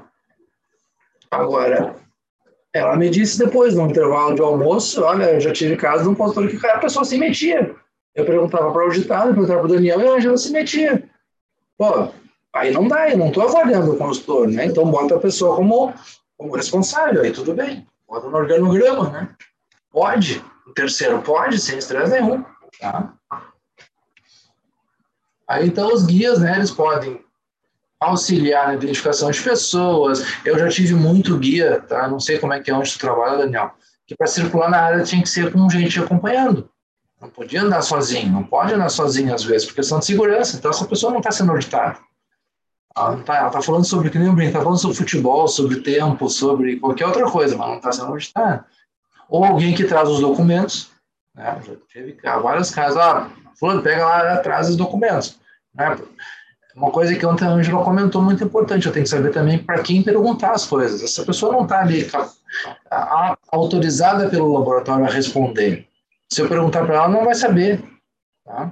agora, ela me disse depois, no intervalo de almoço, olha, eu já tive caso de um consultor que a pessoa se metia. Eu perguntava para o auditado, eu perguntava para o Daniel, e a Ângela se metia. Pô, aí não dá, eu não estou avaliando o consultor, né? Então bota a pessoa como responsável, aí tudo bem. Bota no organograma, né? Pode, o terceiro pode, sem estresse nenhum. Tá? Aí então os guias, né, eles podem auxiliar na identificação de pessoas. Eu já tive muito guia, tá? Não sei como é que é onde tu trabalha, Daniel, que para circular na área tinha que ser com gente acompanhando. Não podia andar sozinho, não pode andar sozinho às vezes, por questão de segurança. Então essa pessoa não está sendo auditada. Ela está falando sobre, que nem eu brinco, está falando sobre futebol, sobre tempo, sobre qualquer outra coisa, mas não está sendo auditada. Ou alguém que traz os documentos, né? Já teve vários casos, fulano, pega lá atrás os documentos. Né? Uma coisa que ontem a Ângela comentou muito importante, eu tenho que saber também para quem perguntar as coisas. Essa pessoa não está ali autorizada pelo laboratório a responder. Se eu perguntar para ela, não vai saber. Tá?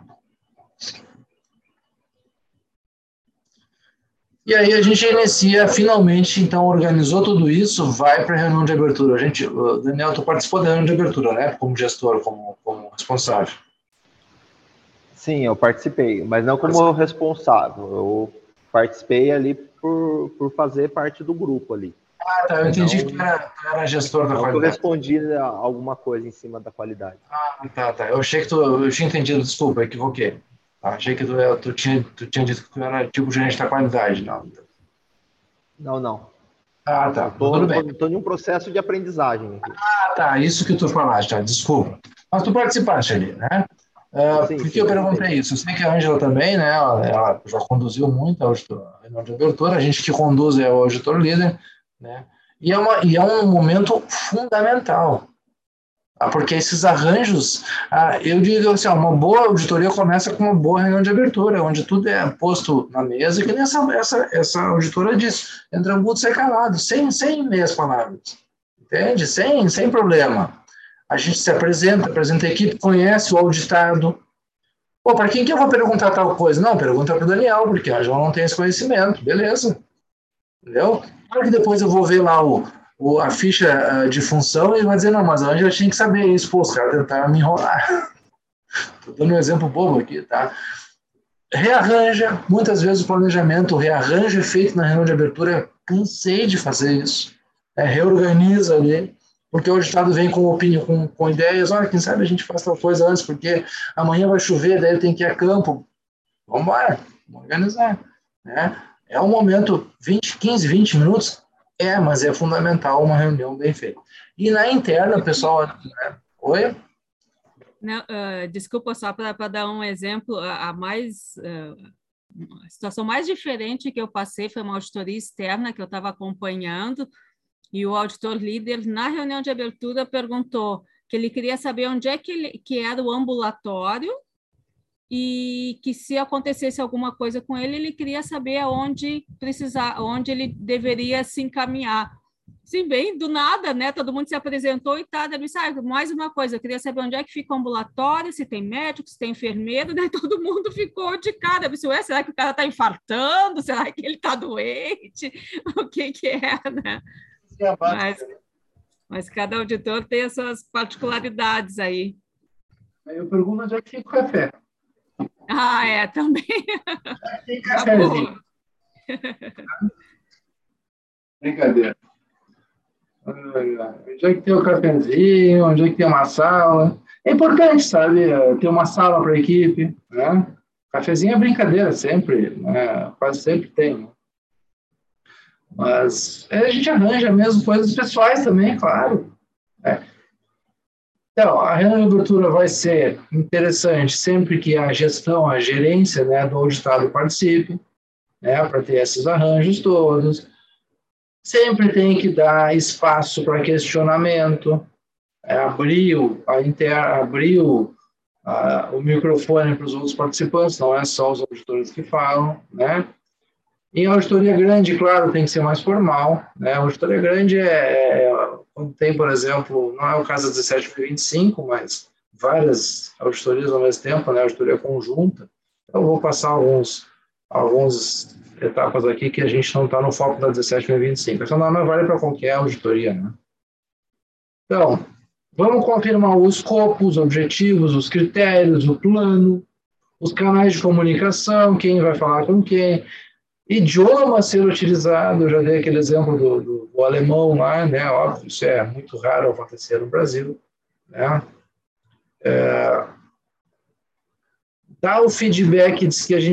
E aí a gente inicia, finalmente, então, organizou tudo isso, vai para a reunião de abertura. Daniel, tu participou da reunião de abertura, né? Como gestor, como responsável. Sim, eu participei, mas não como responsável. Eu participei ali por fazer parte do grupo ali. Tá, eu entendi que tu era gestor da qualidade. Eu respondi a alguma coisa em cima da qualidade. Tá. Eu achei que eu tinha entendido, desculpa, equivoquei. Achei que tu tinha dito que tu era tipo gerente da qualidade, não. Não. Tá. Tudo bem. Estou em um processo de aprendizagem aqui. Tá. Isso que tu falaste, tá. Desculpa. Mas tu participaste ali, né? Por que eu perguntei isso? Eu sei que a Ângela também, né? Ela já conduziu muito a reunião de abertura, a gente que conduz é o auditor líder, né? E é um momento fundamental. Porque esses arranjos, eu digo assim, uma boa auditoria começa com uma boa reunião de abertura, onde tudo é posto na mesa, que nem essa auditora diz, entra mudo, sai calado, sem meias palavras, entende? Sem problema. A gente se apresenta a equipe, conhece o auditado, Pô, para quem que eu vou perguntar tal coisa? Não, pergunta para o Daniel, porque a João não tem esse conhecimento. Beleza. Entendeu? Claro que depois eu vou ver lá a ficha de função e vai dizer, não, mas a Ângela tinha que saber isso. Pô, os caras tentaram me enrolar. Estou dando um exemplo bobo aqui, tá? Rearranja, muitas vezes o planejamento, o rearranjo é feito na reunião de abertura, cansei de fazer isso. Reorganiza ali, porque o auditado vem com opinião, com ideias, olha, quem sabe a gente faz tal coisa antes, porque amanhã vai chover, daí tem que ir a campo. Vamos embora, vamos organizar. Né? É um momento, 15, 20 minutos, mas é fundamental uma reunião bem feita. E na interna, o pessoal... Né? Oi? Não, desculpa, só para dar um exemplo, a situação mais diferente que eu passei foi uma auditoria externa que eu estava acompanhando, e o auditor líder, na reunião de abertura, perguntou que ele queria saber onde é que era o ambulatório e que se acontecesse alguma coisa com ele, ele queria saber onde ele deveria se encaminhar. Sim, bem, do nada, né? Todo mundo se apresentou e tá, disse, mais uma coisa, eu queria saber onde é que fica o ambulatório, se tem médico, se tem enfermeiro, daí todo mundo ficou de cara. Eu disse, será que o cara está infartando? Será que ele está doente? O que é, né? Mas cada auditor tem as suas particularidades aí. Aí eu pergunto onde é que fica o café. Também. Tem cafezinho. Brincadeira. Onde é que tem o cafezinho, onde é que tem uma sala. É importante, sabe, ter uma sala para a equipe, né? Cafezinho é brincadeira sempre, né? Quase sempre tem. Né? Mas a gente arranja mesmo coisas pessoais também, claro. Né? Então, a reunião de abertura vai ser interessante sempre que a gestão, a gerência, né, do auditado participe, né, para ter esses arranjos todos. Sempre tem que dar espaço para questionamento, abrir o microfone para os outros participantes, não é só os auditores que falam, né? Em auditoria grande, claro, tem que ser mais formal, né? A auditoria grande quando tem, por exemplo, não é o caso da 1725, mas várias auditorias ao mesmo tempo, né? Auditoria conjunta. Eu vou passar algumas etapas aqui que a gente não está no foco da 1725. Essa norma vale para qualquer auditoria, né? Então, vamos confirmar o escopo, os objetivos, os critérios, o plano, os canais de comunicação, quem vai falar com quem, idioma a ser utilizado. Eu já dei aquele exemplo do alemão lá, né? Óbvio, isso é muito raro acontecer no Brasil, né? Dá o feedback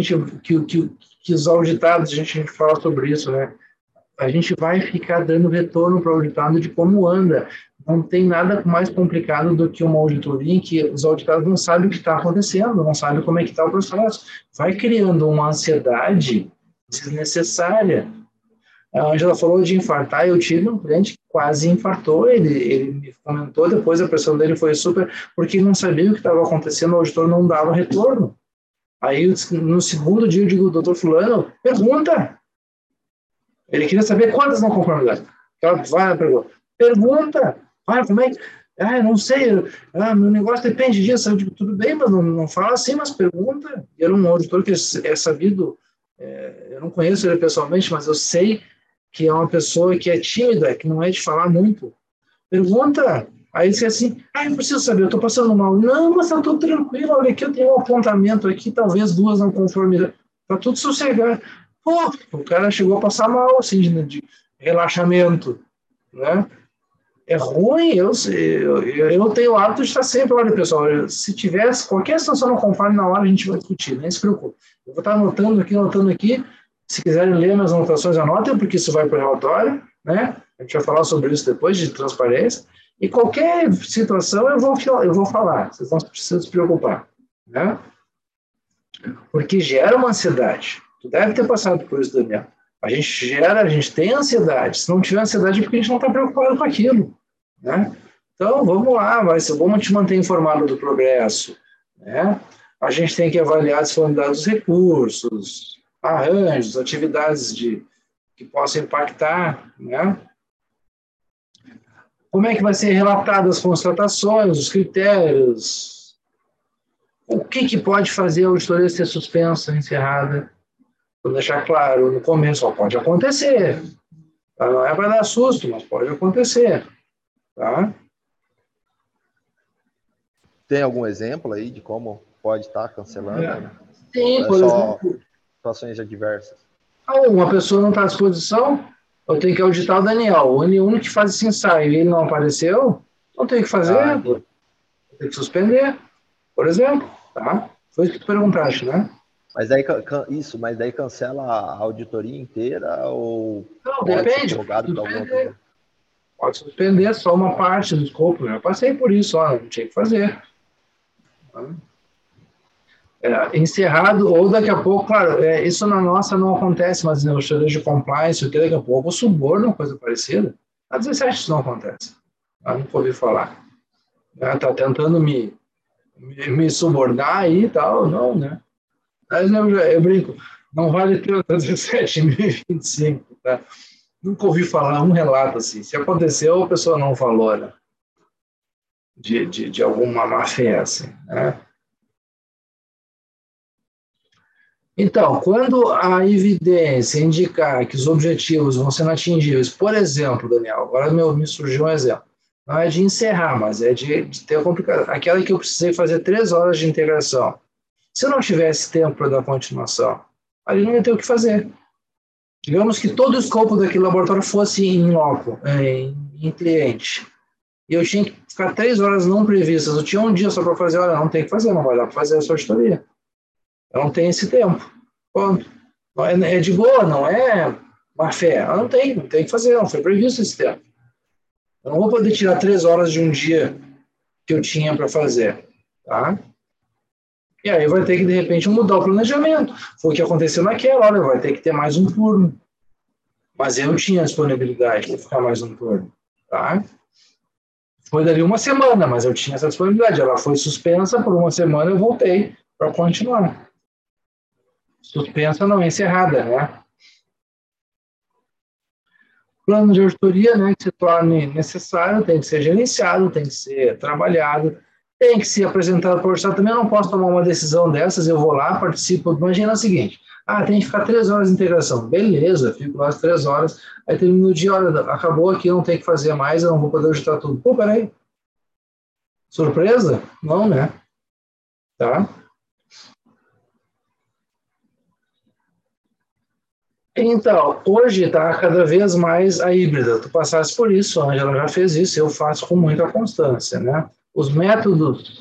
que os auditados, a gente fala sobre isso, né? A gente vai ficar dando retorno para o auditado de como anda. Não tem nada mais complicado do que uma auditoria em que os auditados não sabem o que está acontecendo, não sabem como é que está o processo. Vai criando uma ansiedade desnecessária. A Ângela falou de infartar, eu tive um cliente que quase infartou, ele me comentou, depois a pressão dele foi super, porque não sabia o que estava acontecendo, o auditor não dava retorno. Aí, no segundo dia, eu digo, doutor fulano, pergunta. Ele queria saber quantas não conformidades. Ela vai, pergunta. Como é que... não sei. Meu negócio depende disso. Eu digo, tudo bem, mas não fala assim, mas pergunta. E era um auditor que é sabido, eu não conheço ele pessoalmente, mas eu sei que é uma pessoa que é tímida, que não é de falar muito. Pergunta. Aí você assim, eu preciso saber, eu estou passando mal. Não, mas está tudo tranquilo, olha aqui, eu tenho um apontamento aqui, talvez 2 não conformidade. Está tudo sossegado. Pô, o cara chegou a passar mal, assim, de relaxamento, né? É ruim, eu tenho o hábito de estar sempre, olha, pessoal, se tivesse qualquer situação não conforme na hora, a gente vai discutir, nem se preocupe. Eu vou estar anotando aqui, se quiserem ler minhas anotações, anotem, porque isso vai para o relatório, né? A gente vai falar sobre isso depois, de transparência, e qualquer situação eu vou falar, vocês não precisam se preocupar, né? Porque gera uma ansiedade. Tu deve ter passado por isso, Daniel. A gente tem ansiedade. Se não tiver ansiedade é porque a gente não está preocupado com aquilo, né? Então, vamos lá, vamos te manter informado do progresso, né? A gente tem que avaliar a disponibilidade dos recursos, arranjos, atividades que possam impactar, né? Como é que vai ser relatadas as constatações, os critérios, O que pode fazer a auditoria ser suspensa, encerrada? Vou deixar claro no começo, só pode acontecer. Tá? Não é para dar susto, mas pode acontecer. Tá? Tem algum exemplo aí de como pode estar cancelando? Sim, É por só exemplo, situações adversas. uma pessoa não está à disposição, eu tenho que auditar o Daniel. O único que faz esse ensaio e ele não apareceu, não tem o que fazer, Entendi. tem que suspender, por exemplo. Tá? Foi isso que tu perguntaste, né? Mas daí, mas daí cancela a auditoria inteira ou Não, pode ser depende. prorrogado para algum outro dia? Pode suspender só uma parte do escopo. Eu passei por isso, não tinha que fazer. Encerrado, ou daqui a pouco, claro, isso na nossa não acontece, mas na auditoria de compliance, porque daqui a pouco o suborno, coisa parecida. A 17 isso não acontece. Eu nunca ouvi falar. Está tentando me subornar aí e tal, não, né? Mas eu brinco, não vale tanto a 17 em 2025, tá? Nunca ouvi falar um relato assim. Se aconteceu, a pessoa não falou, né? De alguma má-fé, assim, né? Então, quando a evidência indicar que os objetivos vão sendo atingíveis, por exemplo, Daniel, agora me surgiu um exemplo, não é de encerrar, mas é de ter complicado. Aquela que eu precisei fazer 3 horas de integração. Se eu não tivesse tempo para dar continuação, ali não ia ter o que fazer. Digamos que todo o escopo daquele laboratório fosse em loco, em cliente. E eu tinha que ficar 3 horas não previstas. Eu tinha um dia só para fazer, olha, não tem que fazer, não vai dar para fazer a sua auditoria. Eu não tenho esse tempo. Ponto. É de boa, não é má fé. Eu não tem que fazer, não foi previsto esse tempo. Eu não vou poder tirar 3 horas de um dia que eu tinha para fazer. Tá? E aí vai ter que, de repente, mudar o planejamento. Foi o que aconteceu naquela hora, vai ter que ter mais um turno. Mas eu tinha disponibilidade para ficar mais um turno. Tá? Foi dali uma semana, mas eu tinha essa disponibilidade. Ela foi suspensa por uma semana, eu voltei para continuar. Suspensa não, encerrada, né? Plano de auditoria, né, que se torne necessário, tem que ser gerenciado, tem que ser trabalhado, tem que ser apresentado para o orçamento. Também não posso tomar uma decisão dessas, eu vou lá, participo. Imagina o seguinte, tem que ficar 3 horas de integração. Beleza, fico lá as 3 horas, aí termina o dia, olha, acabou aqui, não tem que fazer mais, eu não vou poder auditar tudo. Pô, peraí. Surpresa? Não, né? Tá? Então, hoje está cada vez mais a híbrida. Tu passasse por isso, a Angela já fez isso, eu faço com muita constância, né? Os métodos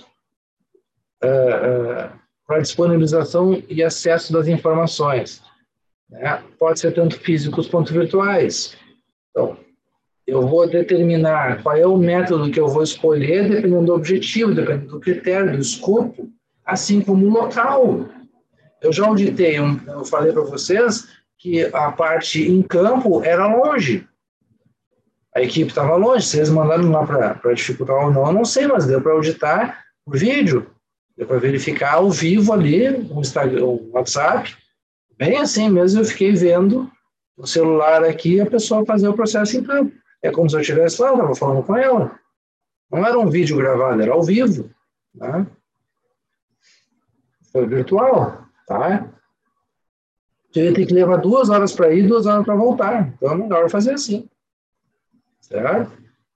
para disponibilização e acesso das informações, né? Pode ser tanto físicos quanto virtuais. Então, eu vou determinar qual é o método que eu vou escolher, dependendo do objetivo, dependendo do critério, do escopo, assim como o local. Eu já auditei, eu falei para vocês que a parte em campo era longe. A equipe estava longe, se eles mandaram lá para dificultar ou não, eu não sei, mas deu para auditar por vídeo, deu para verificar ao vivo ali, no Instagram, no WhatsApp, bem assim mesmo, eu fiquei vendo no celular aqui a pessoa fazer o processo em campo. É como se eu estivesse lá, eu estava falando com ela. Não era um vídeo gravado, era ao vivo. Né? Foi virtual, tá? Eu ia ter que levar 2 horas para ir, 2 horas para voltar. Então é melhor fazer assim. Certo?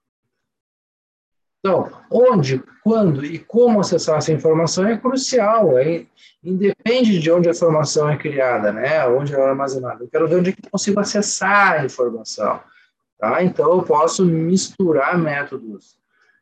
Então, onde, quando e como acessar essa informação é crucial. Independe de onde a informação é criada, né? Onde ela é armazenada. Eu quero ver onde é que eu consigo acessar a informação. Tá? Então, eu posso misturar métodos.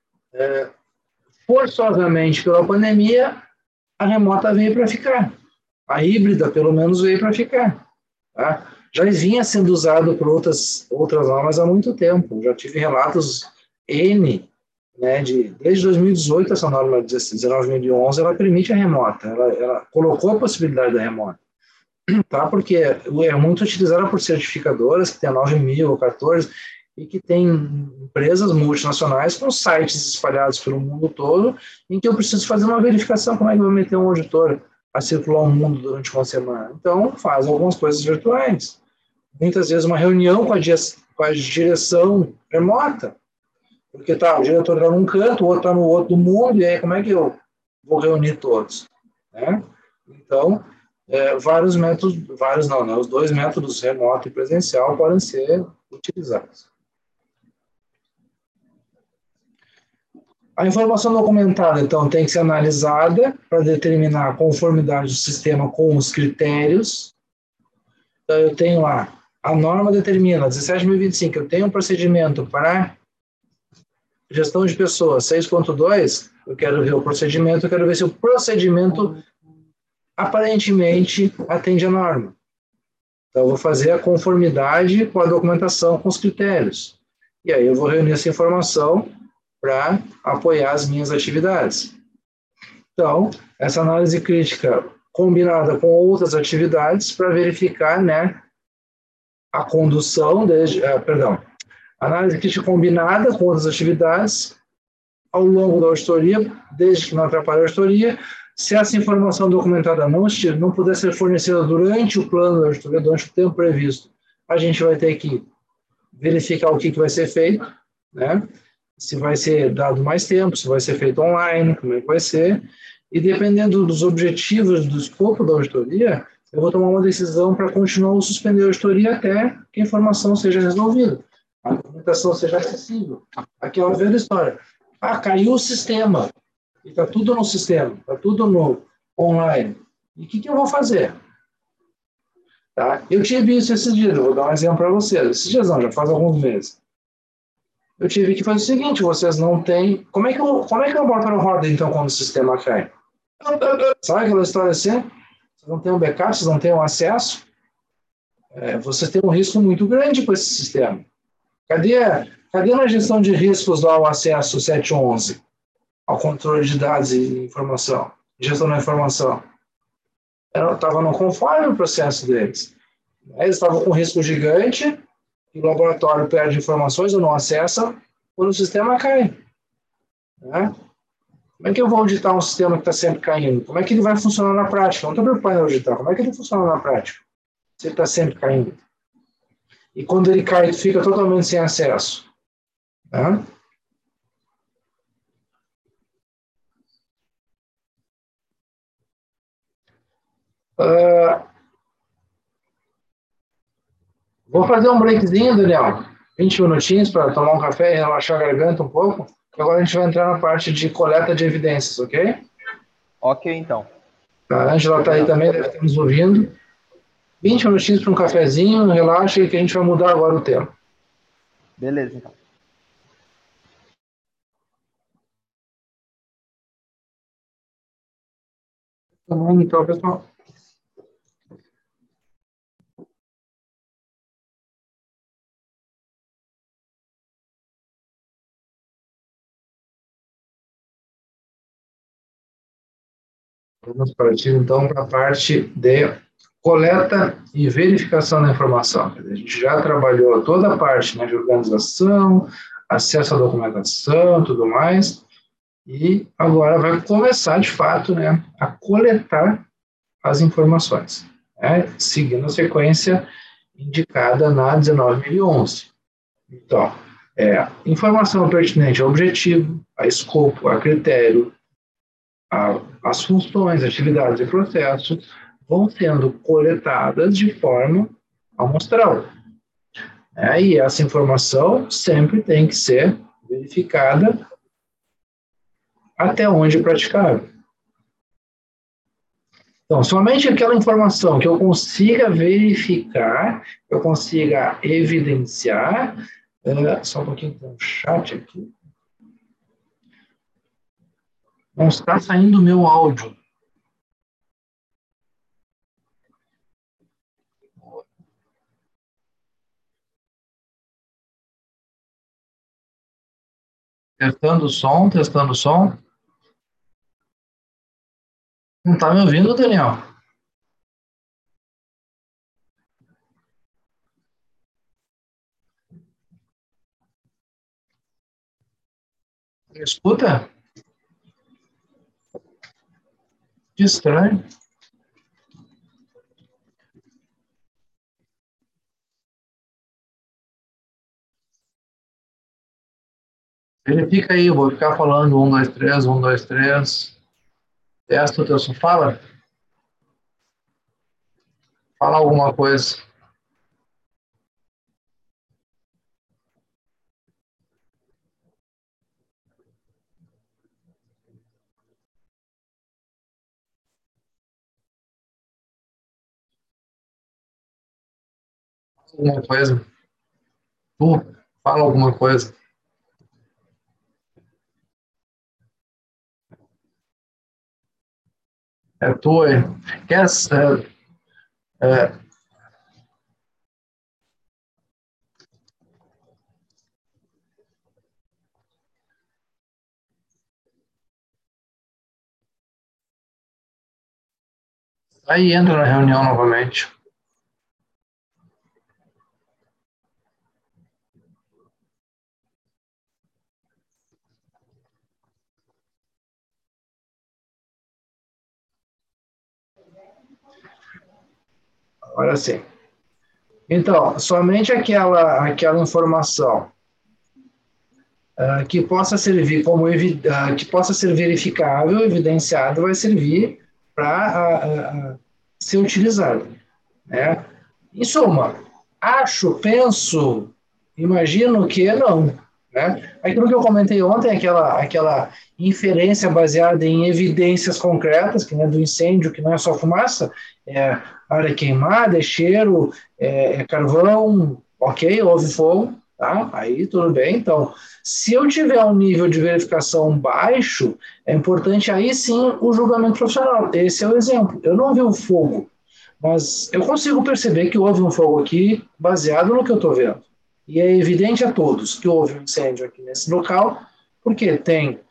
Forçosamente, pela pandemia, a remota veio para ficar. A híbrida, pelo menos, veio para ficar. Tá? Já vinha sendo usado por outras normas há muito tempo. Já tive relatos N, né, desde 2018, essa norma 19.011, ela permite a remota. Ela colocou a possibilidade da remota. Tá? Porque é muito utilizada por certificadoras, que tem a 9.000 ou 14, e que tem empresas multinacionais com sites espalhados pelo mundo todo, em que eu preciso fazer uma verificação. Como é que eu vou meter um auditor a circular o mundo durante uma semana? Então, faz algumas coisas virtuais. Muitas vezes uma reunião com a direção remota, porque o diretor está num canto, o outro está no outro do mundo, e aí como é que eu vou reunir todos? né? Então, vários métodos, vários não, né? Os dois métodos, remoto e presencial, podem ser utilizados. A informação documentada, então, tem que ser analisada para determinar a conformidade do sistema com os critérios. Então, eu tenho lá, a norma determina, 17.025, eu tenho um procedimento para gestão de pessoas, 6.2, eu quero ver o procedimento, eu quero ver se o procedimento aparentemente atende a norma. Então, eu vou fazer a conformidade com a documentação, com os critérios. E aí eu vou reunir essa informação para apoiar as minhas atividades. Então, essa análise crítica combinada com outras atividades para verificar, né, a condução, análise crítica combinada com outras atividades ao longo da auditoria, desde que não atrapalhe a auditoria. Se essa informação documentada não puder ser fornecida durante o plano da auditoria, durante o tempo previsto, a gente vai ter que verificar o que vai ser feito, né? Se vai ser dado mais tempo, se vai ser feito online, como é que vai ser. E dependendo dos objetivos, do escopo da auditoria, eu vou tomar uma decisão para continuar ou suspender a auditoria até que a informação seja resolvida, a documentação seja acessível. Aquela velha história. Caiu o sistema. E está tudo no sistema, está tudo no online. E o que eu vou fazer? Tá? Eu tive isso esses dias, eu vou dar um exemplo para vocês. Esses dias não, já faz alguns meses. Eu tive que fazer o seguinte, vocês não têm... Como é que eu boto na roda, então, quando o sistema cai? Sabe aquela história assim? Vocês não têm um backup, vocês não têm um acesso? Vocês têm um risco muito grande com esse sistema. Cadê na gestão de riscos lá o acesso 711? Ao controle de dados e informação, gestão da informação. Estava não conforme o processo deles. Eles estavam com risco gigante, e o laboratório perde informações ou não acessa, quando o sistema cai. Né? Como é que eu vou auditar um sistema que está sempre caindo? Como é que ele vai funcionar na prática? Não estou preocupado em auditar. Como é que ele funciona na prática? Se ele está sempre caindo. E quando ele cai, ele fica totalmente sem acesso. Né? Vou fazer um breakzinho, Daniel. 20 minutinhos para tomar um café e relaxar a garganta um pouco. Agora a gente vai entrar na parte de coleta de evidências, ok? Ok, então. A Ângela está aí também, deve estar nos ouvindo. 20 minutinhos para um cafezinho, relaxa que a gente vai mudar agora o tema. Beleza, então. Tá bom, então, pessoal. Vamos partir, então, para a parte de coleta e verificação da informação. A gente já trabalhou toda a parte, né, de organização, acesso à documentação, tudo mais, e agora vai começar, de fato, né, a coletar as informações, né, seguindo a sequência indicada na 19.011. Então, informação pertinente ao objetivo, a escopo, a critério, as funções, atividades e processos vão sendo coletadas de forma amostral. E essa informação sempre tem que ser verificada até onde praticável. Então, somente aquela informação que eu consiga verificar, eu consiga evidenciar, só um pouquinho, tem um chat aqui. Não está saindo o meu áudio. Testando o som, testando o som. Não está me ouvindo, Daniel? Me escuta? Que estranho. Verifica aí, eu vou ficar falando 1, 2, 3, 1, 2, 3. Essa teu só fala? Fala alguma coisa. Alguma coisa. Tu, fala alguma coisa. É tu aí. Quer, é, aí entra na reunião novamente. Agora sim. Então, somente aquela informação que possa servir que possa ser verificável, evidenciado, vai servir para ser utilizado, né? Em suma, acho, penso, imagino que não, né? Aquilo que eu comentei ontem, aquela inferência baseada em evidências concretas, que não é do incêndio, que não é só fumaça, é área queimada, é cheiro, é carvão, ok, houve fogo, tá? Aí tudo bem. Então, se eu tiver um nível de verificação baixo, é importante aí sim o julgamento profissional. Esse é o exemplo. Eu não vi o fogo, mas eu consigo perceber que houve um fogo aqui baseado no que eu estou vendo. E é evidente a todos que houve um incêndio aqui nesse local, porque tem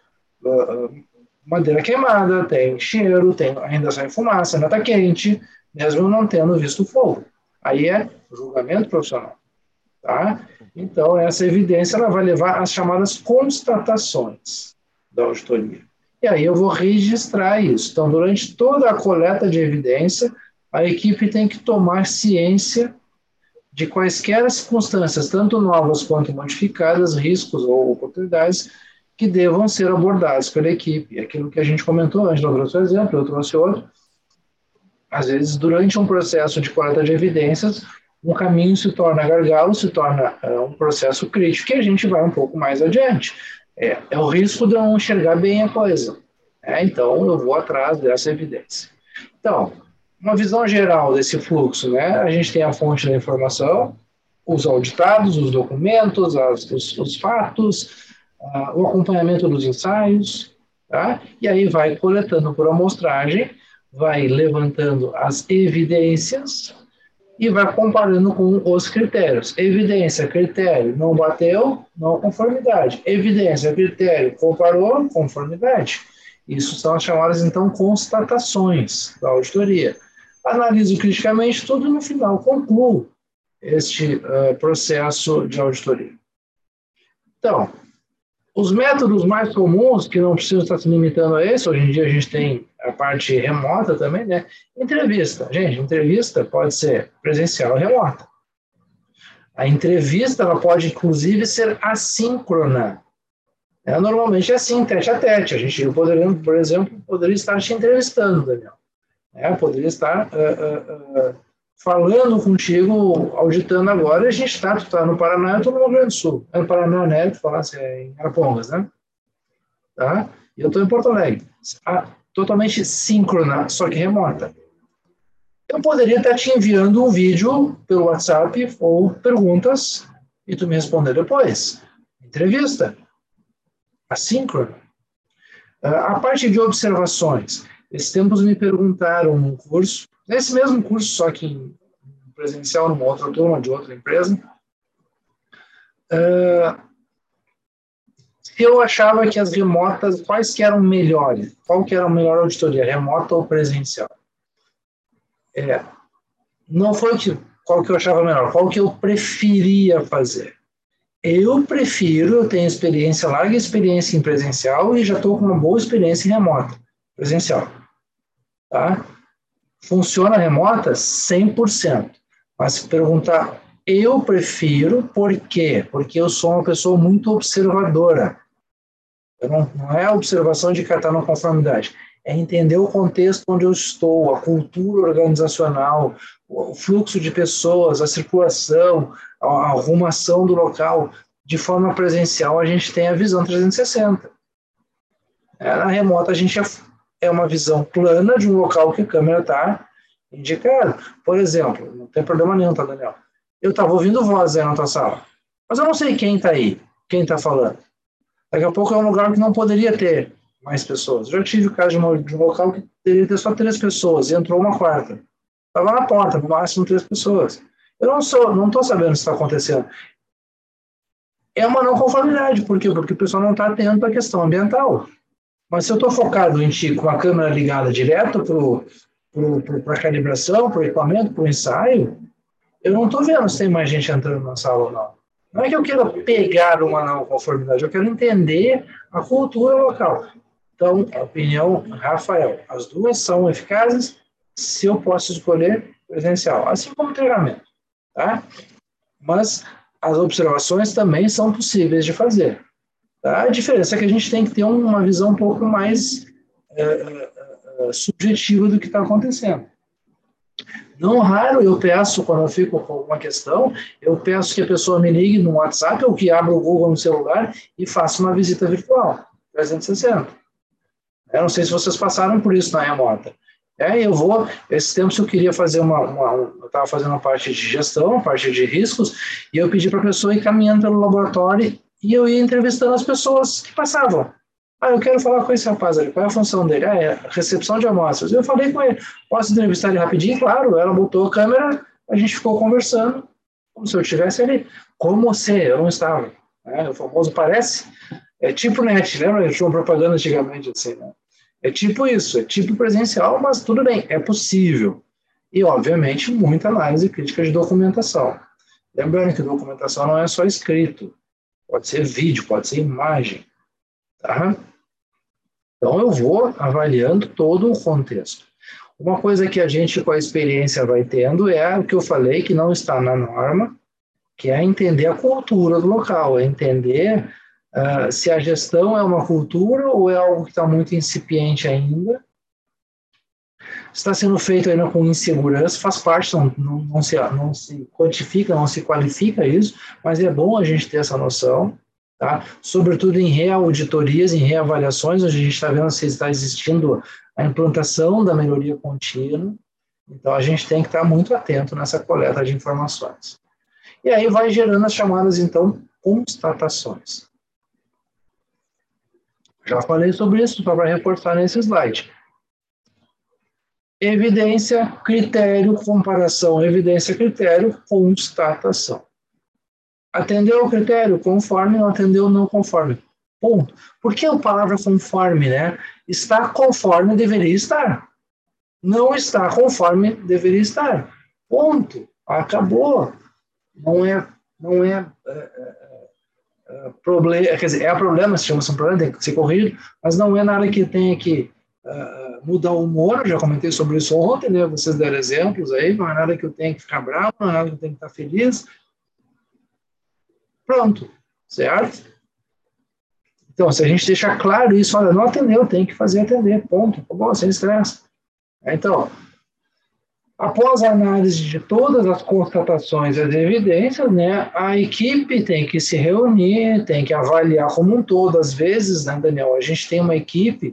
madeira queimada, tem cheiro, ainda sai fumaça, ainda está quente, mesmo não tendo visto fogo. Aí é julgamento profissional. Tá? Então, essa evidência ela vai levar às chamadas constatações da auditoria. E aí eu vou registrar isso. Então, durante toda a coleta de evidência, a equipe tem que tomar ciência de quaisquer circunstâncias, tanto novas quanto modificadas, riscos ou oportunidades, que devam ser abordados pela equipe. Aquilo que a gente comentou antes, eu trouxe um exemplo, eu trouxe outro. Às vezes, durante um processo de coleta de evidências, um caminho se torna gargalo, se torna um processo crítico, e a gente vai um pouco mais adiante. É o risco de não enxergar bem a coisa. Então, eu vou atrás dessa evidência. Então, uma visão geral desse fluxo, né? A gente tem a fonte da informação, os auditados, os documentos, os fatos, o acompanhamento dos ensaios, tá? E aí vai coletando por amostragem, vai levantando as evidências e vai comparando com os critérios. Evidência, critério, não bateu, não conformidade. Evidência, critério, comparou, conformidade. Isso são as chamadas, então, constatações da auditoria. Analiso criticamente tudo e, no final, concluo este processo de auditoria. Então, os métodos mais comuns, que não precisam estar se limitando a esse, hoje em dia a gente tem a parte remota também, né? Entrevista. Gente, entrevista pode ser presencial ou remota. A entrevista ela pode, inclusive, ser assíncrona. Normalmente é assim, tete a tete. A gente poderia, por exemplo, poderia estar te entrevistando, Daniel. Poderia estar falando contigo, auditando agora, e a gente tu está no Paraná, eu estou no Rio Grande do Sul. É no Paraná, né? Tu falasse em Arapongas, né? Tá? E eu estou em Porto Alegre. Totalmente síncrona, só que remota. Eu poderia estar te enviando um vídeo pelo WhatsApp ou perguntas e tu me responder depois. Entrevista. Assíncrona. A parte de observações. Esses tempos me perguntaram num curso, nesse mesmo curso, só que em presencial, numa outra turma de outra empresa, eu achava que as remotas, quais que eram melhores? Qual que era a melhor auditoria, remota ou presencial? Não foi qual que eu achava melhor, qual que eu preferia fazer. Eu tenho experiência, larga experiência em presencial e já estou com uma boa experiência em remota, presencial. Tá? Funciona remota 100%. Mas se perguntar, eu prefiro, por quê? Porque eu sou uma pessoa muito observadora. Não é a observação de catar na conformidade. é entender o contexto onde eu estou, a cultura organizacional, o fluxo de pessoas, a circulação, a arrumação do local. De forma presencial, a gente tem a visão 360. Na remota, a gente é uma visão plana de um local que a câmera está indicando. Por exemplo, não tem problema nenhum, tá, Daniel? Eu estava ouvindo voz aí na tua sala, mas eu não sei quem está aí, quem está falando. Daqui a pouco é um lugar que não poderia ter mais pessoas. Eu já tive o caso de um local que teria ter só 3 pessoas, e entrou uma quarta. Estava na porta, no máximo 3 pessoas. Eu não estou sabendo o que está acontecendo. É uma não conformidade. Por quê? Porque o pessoal não está atento à questão ambiental. Mas se eu estou focado em ti com a câmera ligada direto para a calibração, para o equipamento, para o ensaio, eu não estou vendo se tem mais gente entrando na sala ou não. Não é que eu queira pegar uma não conformidade, eu quero entender a cultura local. Então, a opinião, Rafael, as duas são eficazes se eu posso escolher presencial, assim como treinamento. Tá? Mas as observações também são possíveis de fazer. Tá? A diferença é que a gente tem que ter uma visão um pouco mais subjetiva do que está acontecendo. Não raro eu peço, quando eu fico com alguma questão, eu peço que a pessoa me ligue no WhatsApp ou que abra o Google no celular e faça uma visita virtual, 360. Eu não sei se vocês passaram por isso na remota. Esses tempos eu queria fazer eu estava fazendo a parte de gestão, a parte de riscos, e eu pedi para a pessoa ir caminhando pelo laboratório e eu ia entrevistando as pessoas que passavam. Eu quero falar com esse rapaz ali, qual é a função dele? É recepção de amostras. Eu falei com ele, posso entrevistar ele rapidinho? Claro, ela botou a câmera, a gente ficou conversando, como se eu estivesse ali. Como você, eu não estava. O famoso parece. É tipo net, lembra? Eu tinha uma propaganda antigamente assim, né? É tipo isso, é tipo presencial, mas tudo bem, é possível. E, obviamente, muita análise crítica de documentação. Lembrando que documentação não é só escrito, pode ser vídeo, pode ser imagem. Tá? Então, eu vou avaliando todo o contexto. Uma coisa que a gente, com a experiência, vai tendo é o que eu falei, que não está na norma, que é entender a cultura do local, é entender se a gestão é uma cultura ou é algo que está muito incipiente ainda. Está sendo feito ainda com insegurança, faz parte, não se quantifica, não se qualifica isso, mas é bom a gente ter essa noção. Tá? Sobretudo em reauditorias, em reavaliações, onde a gente está vendo se está existindo a implantação da melhoria contínua. Então, a gente tem que estar muito atento nessa coleta de informações. E aí vai gerando as chamadas, então, constatações. Já falei sobre isso, só para reforçar nesse slide. Evidência, critério, comparação, evidência, critério, constatação. Atendeu o critério conforme, não atendeu não conforme. Ponto. Por que a palavra conforme, né? Está conforme deveria estar. Não está conforme deveria estar. Ponto. Acabou. Não é problema, quer dizer, é problema, se chama-se um problema, tem que ser corrigido, mas não é nada que tenha que mudar o humor, eu já comentei sobre isso ontem, né? Vocês deram exemplos aí, não é nada que eu tenha que ficar bravo, não é nada que eu tenha que estar feliz. Pronto, certo? Então, se a gente deixar claro isso, olha, não atendeu, tem que fazer atender, ponto, tá bom, sem estresse. Então, após a análise de todas as constatações e as evidências, né, a equipe tem que se reunir, tem que avaliar como um todo. Às vezes, né, Daniel, a gente tem uma equipe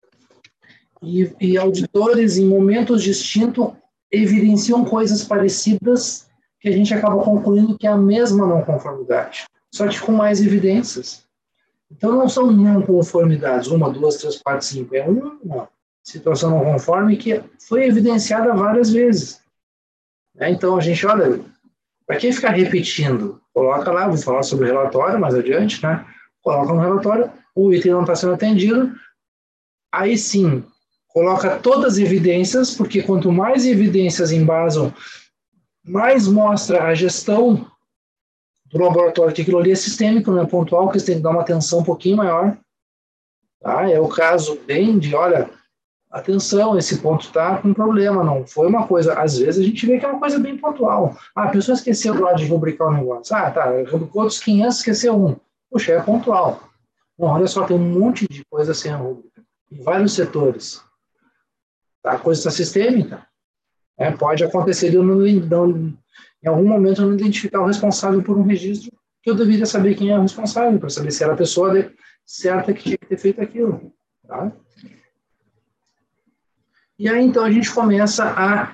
e auditores em momentos distintos evidenciam coisas parecidas que a gente acaba concluindo que é a mesma não conformidade, só que com mais evidências. Então, não são não conformidades, 1, 2, 3, 4, 5, é uma situação não conforme que foi evidenciada várias vezes. Então, a gente, olha, para que ficar repetindo? Coloca lá, vou falar sobre o relatório mais adiante, né? Coloca no relatório, o item não está sendo atendido, aí sim, coloca todas as evidências, porque quanto mais evidências embasam, mais mostra a gestão do laboratório, que aquilo ali é sistêmico, não é pontual, que você tem que dar uma atenção um pouquinho maior. Tá? É o caso bem de, olha, atenção, esse ponto está com problema, não foi uma coisa, às vezes a gente vê que é uma coisa bem pontual. A pessoa esqueceu lá de rubricar o negócio. Tá, rubricou dos 500, esqueceu um. Puxa, é pontual. Não, olha só, tem um monte de coisa sem a rubrica, em vários setores. A coisa está sistêmica. Pode acontecer de eu não, em algum momento, eu não identificar o responsável por um registro, que eu deveria saber quem é o responsável, para saber se era a pessoa certa que tinha que ter feito aquilo. Tá? E aí, então, a gente começa a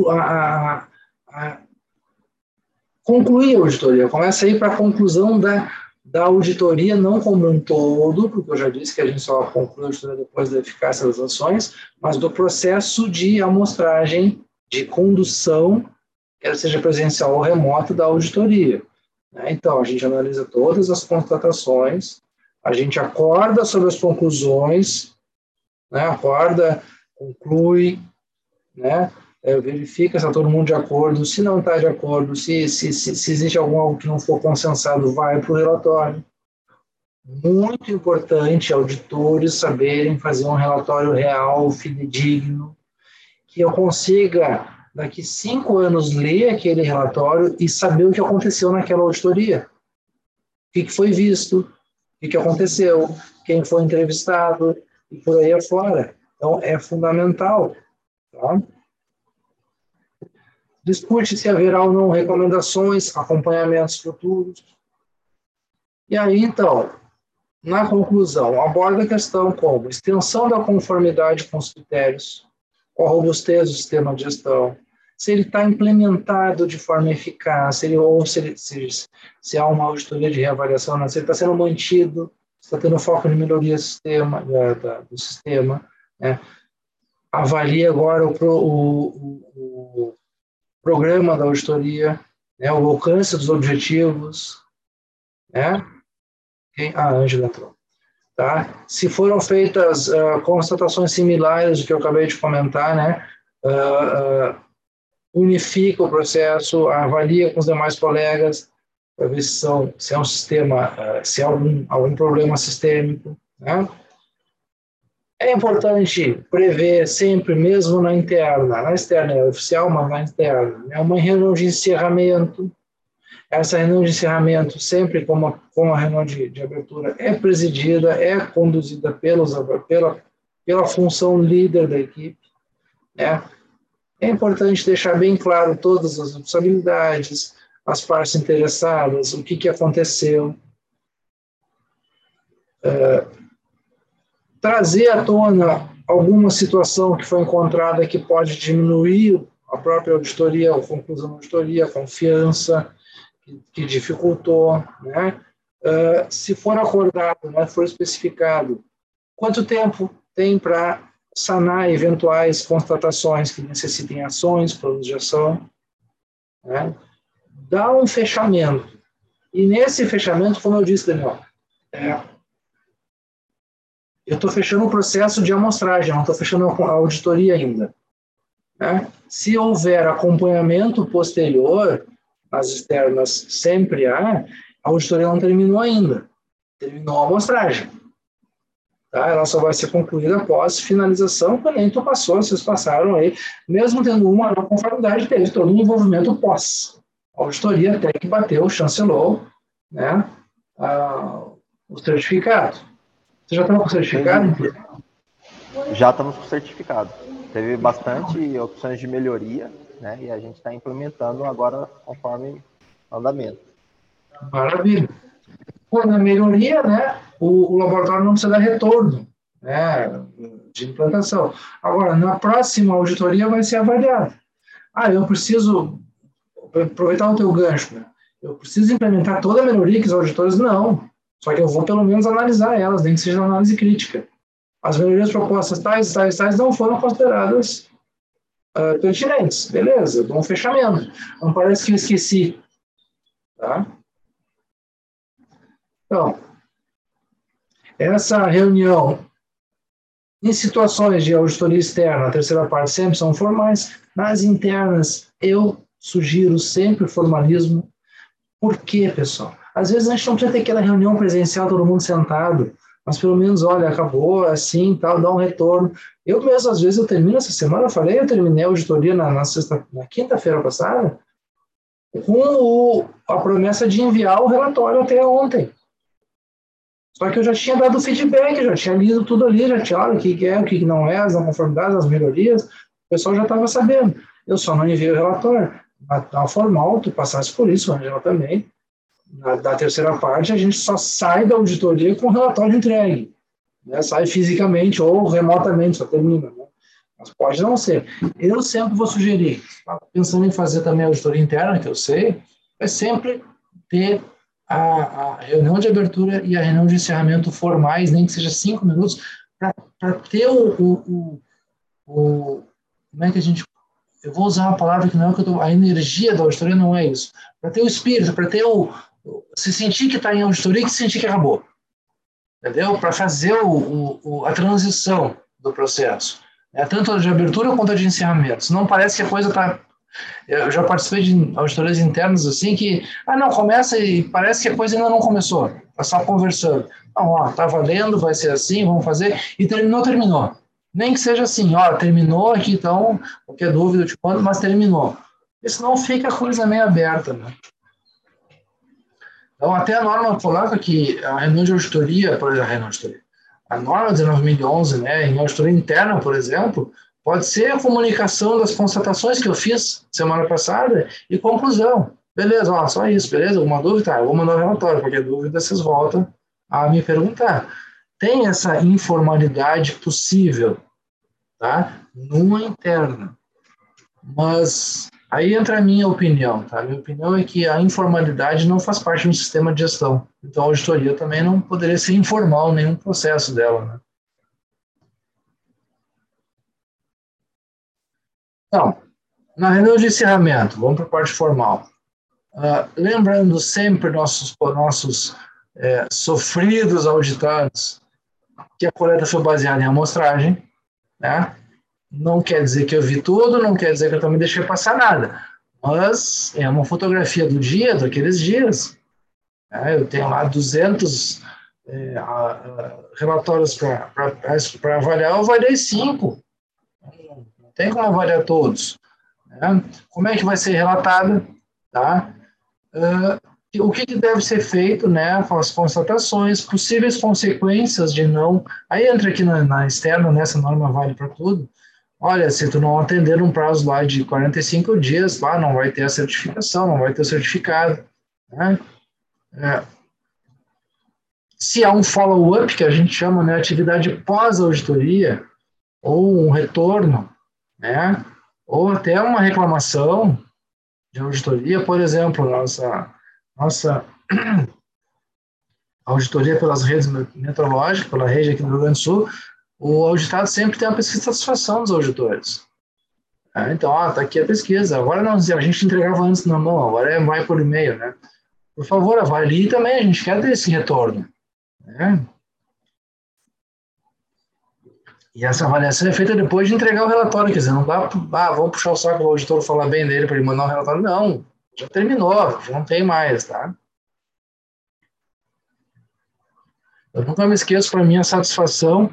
concluir a auditoria, começa a ir para a conclusão da auditoria, não como um todo, porque eu já disse que a gente só conclui a auditoria depois da eficácia das ações, mas do processo de amostragem, de condução, quer seja presencial ou remoto, da auditoria. Então, a gente analisa todas as constatações, a gente acorda sobre as conclusões, acorda, conclui, verifica se está todo mundo de acordo, se não está de acordo, se existe algo que não for consensado, vai para o relatório. Muito importante auditores saberem fazer um relatório real, fidedigno, que eu consiga, daqui 5 anos, ler aquele relatório e saber o que aconteceu naquela auditoria. O que foi visto, o que aconteceu, quem foi entrevistado, e por aí afora. Então, é fundamental. Tá? Discute se haverá ou não recomendações, acompanhamentos futuros. E aí, então, na conclusão, aborda a questão como extensão da conformidade com os critérios, a robustez do sistema de gestão, se ele está implementado de forma eficaz, se há uma auditoria de reavaliação, se ele está sendo mantido, se está tendo foco em melhoria do sistema. Avalia agora o programa da auditoria, o alcance dos objetivos. A Ângela entrou. Tá? Se foram feitas constatações similares ao que eu acabei de comentar, unifica o processo, avalia com os demais colegas para ver se é um sistema, se há algum problema sistêmico. É importante prever sempre, mesmo na interna, na externa é oficial, mas na interna, uma reunião de encerramento. Essa reunião de encerramento, sempre como a reunião de abertura, é presidida, é conduzida pela função líder da equipe. É importante deixar bem claro todas as responsabilidades, as partes interessadas, o que aconteceu. Trazer à tona alguma situação que foi encontrada que pode diminuir a própria auditoria, a conclusão da auditoria, a confiança, que dificultou, se for acordado, for especificado, quanto tempo tem para sanar eventuais constatações que necessitem ações, planos de ação, dá um fechamento. E nesse fechamento, como eu disse, Daniel, eu estou fechando o processo de amostragem, não estou fechando a auditoria ainda. Se houver acompanhamento posterior, as externas sempre há, a auditoria não terminou ainda. Terminou a amostragem. Ela só vai ser concluída após finalização, quando nem tu passou, vocês passaram aí, mesmo tendo uma não conformidade, teve todo um envolvimento pós. A auditoria até que bateu, chancelou, o certificado. Você já estava com o certificado? Já estamos com o certificado. Teve bastante opções de melhoria, e a gente está implementando agora conforme andamento. Maravilha. Na melhoria, o laboratório não precisa dar retorno de implantação. Agora, na próxima auditoria vai ser avaliado. Eu preciso aproveitar o teu gancho. Eu preciso implementar toda a melhoria que os auditores não. Só que eu vou pelo menos analisar elas, nem que seja análise crítica. As melhorias propostas tais não foram consideradas pertinentes. Beleza, bom fechamento. Não parece que eu esqueci. Tá? Então, essa reunião, em situações de auditoria externa, a terceira parte sempre são formais. Nas internas, eu sugiro sempre formalismo. Por quê, pessoal? Às vezes a gente não precisa ter aquela reunião presencial, todo mundo sentado, mas pelo menos, olha, acabou, assim, tal, dá um retorno. Eu mesmo, às vezes, eu termino essa semana, eu terminei a auditoria na quinta-feira passada, com a promessa de enviar o relatório até ontem. Só que eu já tinha dado feedback, já tinha lido tudo ali, já tinha, olha, o que é, o que não é, as não conformidades, as melhorias, o pessoal já estava sabendo. Eu só não enviei o relatório. Na formal, tu passasse por isso, o Angela também. Da terceira parte, a gente só sai da auditoria com o relatório entregue. Né? Sai fisicamente ou remotamente, só termina. Né? Mas pode não ser. Eu sempre vou sugerir, pensando em fazer também a auditoria interna, que eu sei, é sempre ter a reunião de abertura e a reunião de encerramento formais, nem que seja 5 minutos, para ter como é que a gente... Eu vou usar uma palavra que não é que eu tô... A energia da auditoria não é isso. Para ter o espírito, para ter se sentir que está em auditoria e que se sentir que acabou. Entendeu? Para fazer a transição do processo. Tanto a de abertura quanto a de encerramento. Não parece que a coisa está... Eu já participei de auditorias internas assim que, não, começa e parece que a coisa ainda não começou. Está só conversando. Não, ó, tá valendo, vai ser assim, vamos fazer. E terminou. Nem que seja assim, ó, terminou aqui, então, qualquer dúvida eu te mando, mas terminou. Porque senão fica a coisa meio aberta, né? Então, até a norma coloca que a reunião de auditoria, por exemplo, a norma 19.011, né, em auditoria interna, por exemplo, pode ser a comunicação das constatações que eu fiz semana passada e conclusão. Beleza, ó, só isso, beleza? Alguma dúvida? Eu vou mandar um relatório, qualquer dúvida vocês voltam a me perguntar. Tem essa informalidade possível, tá? Numa interna. Mas aí entra a minha opinião, tá? A minha opinião é que a informalidade não faz parte do sistema de gestão. Então, a auditoria também não poderia ser informal, nenhum processo dela, né? Então, na reunião de encerramento, vamos para a parte formal. Lembrando sempre nossos sofridos auditados que a coleta foi baseada em amostragem, né? Não quer dizer que eu vi tudo, não quer dizer que eu também deixei passar nada, mas é uma fotografia do dia, daqueles dias. Eu tenho lá 200 relatórios para avaliar, eu avaliei 5. Não tem como avaliar todos. Né? Como é que vai ser relatada? Tá? O que deve ser feito, né, com as constatações, possíveis consequências de não... Aí entra aqui na externa, nessa norma vale para tudo. Olha, se tu não atender um prazo lá de 45 dias, lá não vai ter a certificação, não vai ter o certificado. Né? Se há um follow-up, que a gente chama, né, atividade pós-auditoria, ou um retorno, né, ou até uma reclamação de auditoria, por exemplo, nossa auditoria pelas redes meteorológicas, pela rede aqui do Rio Grande do Sul, o auditado sempre tem uma pesquisa de satisfação dos auditores. Então, está aqui a pesquisa. Agora não, a gente entregava antes na mão, agora vai por e-mail, né? Por favor, avalie também, a gente quer ter esse retorno. Né? E essa avaliação é feita depois de entregar o relatório, quer dizer, não dá, vamos puxar o saco do auditor falar bem dele para ele mandar um relatório. Não, já terminou, já não tem mais, tá? Eu nunca me esqueço, para minha satisfação,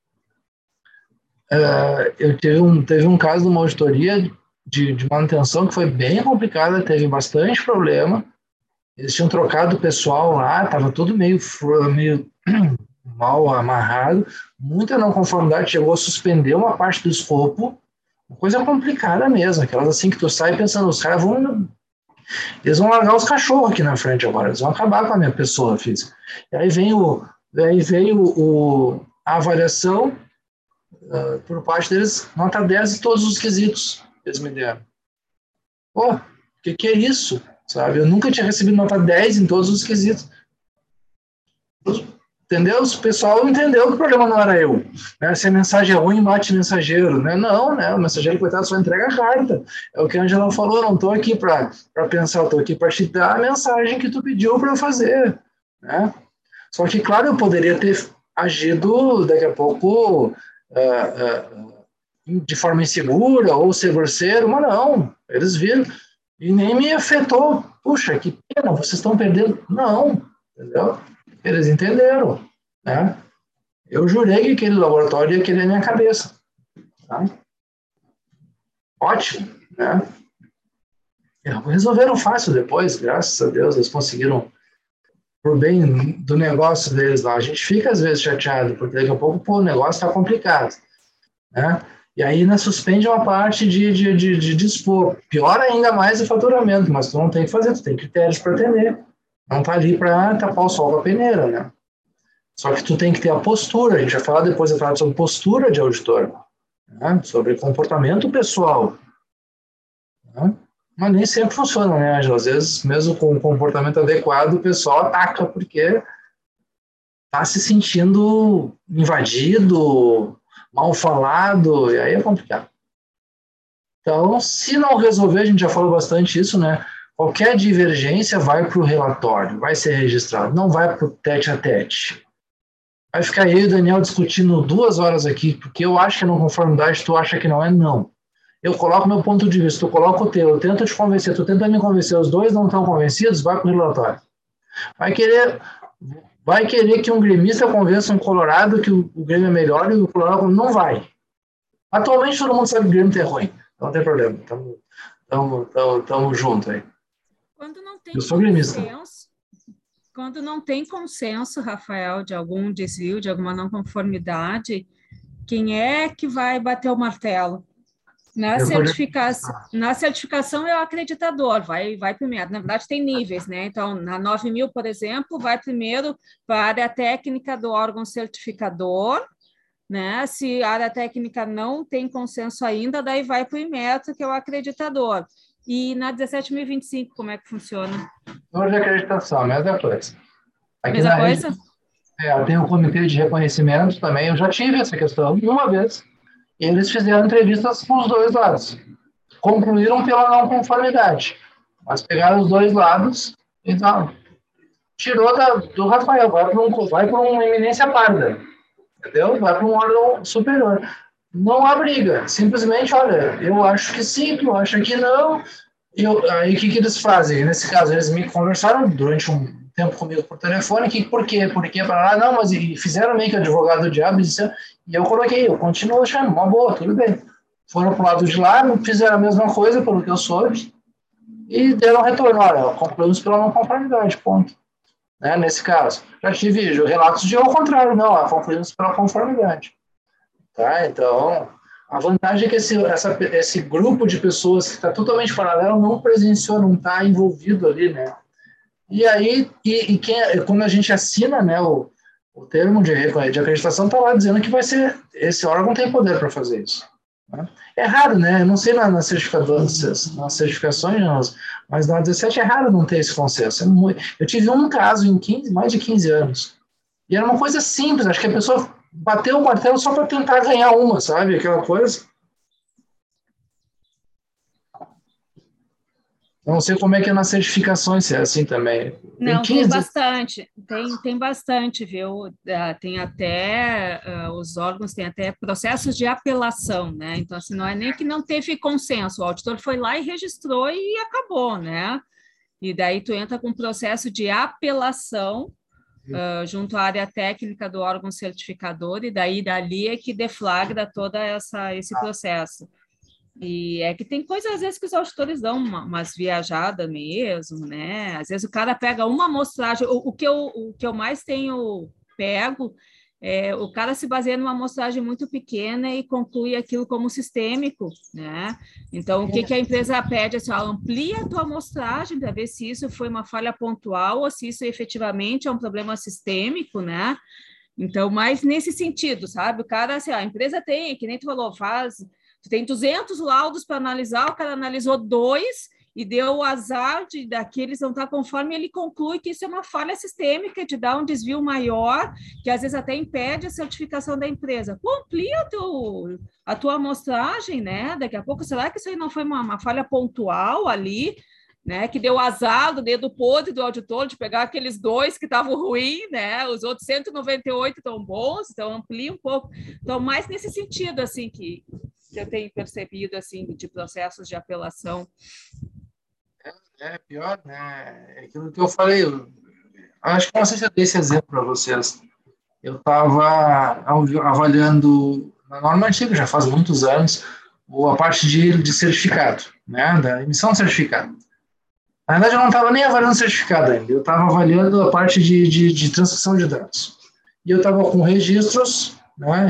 eu teve um caso de uma auditoria de manutenção que foi bem complicada, teve bastante problema, eles tinham trocado o pessoal lá, estava tudo meio mal amarrado, muita não conformidade, chegou a suspender uma parte do escopo, uma coisa complicada mesmo, aquelas assim que tu sai pensando, os caras eles vão largar os cachorros aqui na frente agora, eles vão acabar com a minha pessoa física. E aí veio a avaliação por parte deles, nota 10 em todos os quesitos que eles me deram. Pô, o que é isso? Sabe? Eu nunca tinha recebido nota 10 em todos os quesitos. Entendeu? O pessoal entendeu que o problema não era eu. Né? Se a mensagem é ruim, mate mensageiro. Né? Não, né? O mensageiro, coitado, só entrega a carta. É o que a Angela falou, eu não estou aqui para pensar, eu estou aqui para te dar a mensagem que tu pediu para eu fazer. Né? Só que, claro, eu poderia ter agido daqui a pouco de forma insegura ou ser grosseiro, mas não. Eles viram e nem me afetou. Puxa, que pena, vocês estão perdendo. Não, entendeu? Eles entenderam, né? Eu jurei que aquele laboratório ia querer minha cabeça. Tá? Ótimo, né? Resolveram fácil depois, graças a Deus, eles conseguiram por bem do negócio deles lá. A gente fica, às vezes, chateado, porque daqui a pouco, pô, o negócio está complicado, né? E aí, ainda suspende uma parte de dispor. Piora ainda mais o faturamento, mas tu não tem que fazer, tu tem critérios para atender. Não tá ali para tapar o sol com a peneira, né? Só que tu tem que ter a postura, a gente vai falar depois, vai falar sobre postura de auditor, né? Sobre comportamento pessoal, né? Mas nem sempre funciona, né, Ângela? Às vezes, mesmo com o comportamento adequado, o pessoal ataca porque está se sentindo invadido, mal falado, e aí é complicado. Então, se não resolver, a gente já falou bastante isso, né? Qualquer divergência vai para o relatório, vai ser registrado, não vai para o tete-a-tete. Vai ficar eu e o Daniel discutindo 2 horas aqui, porque eu acho que é não conformidade, tu acha que não é, não. Eu coloco meu ponto de vista, tu coloca o teu, eu tento te convencer, tu tenta me convencer, os dois não estão convencidos, vai para o relatório. Vai querer que um gremista convença um colorado que o Grêmio é melhor e o colorado não vai. Atualmente todo mundo sabe que o Grêmio é ruim, não tem problema, tamo junto aí. Quando não tem Eu sou gremista. Quando não tem consenso, Rafael, de algum desvio, de alguma não conformidade, quem é que vai bater o martelo? Na certificação é o acreditador, vai primeiro. Na verdade, tem níveis, né? Então, na 9.000, por exemplo, vai primeiro para a área técnica do órgão certificador, né? Se a área técnica não tem consenso ainda, daí vai para o Inmetro, que é o acreditador. E na 17.025, como é que funciona? Hoje é acreditação, a mesma coisa. Aqui mesma coisa? Tem um comitê de reconhecimento também, eu já tive essa questão uma vez. E eles fizeram entrevistas com os dois lados. Concluíram pela não conformidade. Mas pegaram os dois lados e tirou do Rafael, vai para uma eminência parda. Entendeu? Vai para um órgão superior. Não há briga. Simplesmente, olha, eu acho que sim, tu acha que não. Aí o que eles fazem? Nesse caso, eles me conversaram durante um tempo comigo por telefone, por quê? Porque para lá, não, mas fizeram meio que advogado do diabo, e eu coloquei, eu continuo achando, uma boa, tudo bem. Foram para o lado de lá, fizeram a mesma coisa, pelo que eu soube, e deram retorno, olha, concluímos pela não conformidade, ponto. Né, nesse caso. Já tive relatos de ao contrário, não, concluímos pela conformidade. Tá? Então, a vantagem é que esse grupo de pessoas que está totalmente paralelo não presenciou, não está envolvido ali, né? E aí, quando a gente assina, né, o termo de acreditação, está lá dizendo que esse órgão tem poder para fazer isso. Né? É raro, né? Não sei nas certificações, mas na 17 é raro não ter esse consenso. Eu tive um caso em mais de 15 anos. E era uma coisa simples, acho que a pessoa bateu o martelo só para tentar ganhar uma, sabe? Aquela coisa. Não sei como é que é nas certificações, se é assim também. Não, tem bastante, tem bastante, viu? Tem até, os órgãos têm até processos de apelação, né? Então, assim, não é nem que não teve consenso, o auditor foi lá e registrou e acabou, né? E daí tu entra com um processo de apelação junto à área técnica do órgão certificador, e daí dali é que deflagra todo esse processo. E é que tem coisas, às vezes, que os auditores dão umas viajadas mesmo, né? Às vezes o cara pega uma amostragem, o que eu mais tenho pego o cara se baseia numa amostragem muito pequena e conclui aquilo como sistêmico, né? Então, o que a empresa pede? Assim, amplia a tua amostragem para ver se isso foi uma falha pontual ou se isso efetivamente é um problema sistêmico, né? Então, mas nesse sentido, sabe? O cara, assim, a empresa tem, que nem tu falou, tu tem 200 laudos para analisar, o cara analisou 2 e deu o azar daqueles não estar conforme, ele conclui que isso é uma falha sistêmica, de dar um desvio maior, que às vezes até impede a certificação da empresa. Pô, amplia a tua amostragem, né? Daqui a pouco, será que isso aí não foi uma falha pontual ali, né? Que deu azar do dedo podre do auditor de pegar aqueles 2 que estavam ruins, né? Os outros 198 estão bons, então amplia um pouco. Então, mais nesse sentido, assim, que eu tenho percebido, assim, de processos de apelação. É pior, né? É aquilo que eu falei. Acho que não sei se eu dei esse exemplo para vocês. Eu estava avaliando, na norma antiga, já faz muitos anos, a parte de certificado, né? Da emissão de certificado. Na verdade, eu não estava nem avaliando o certificado ainda, eu estava avaliando a parte de transcrição de dados. E eu estava com registros, né,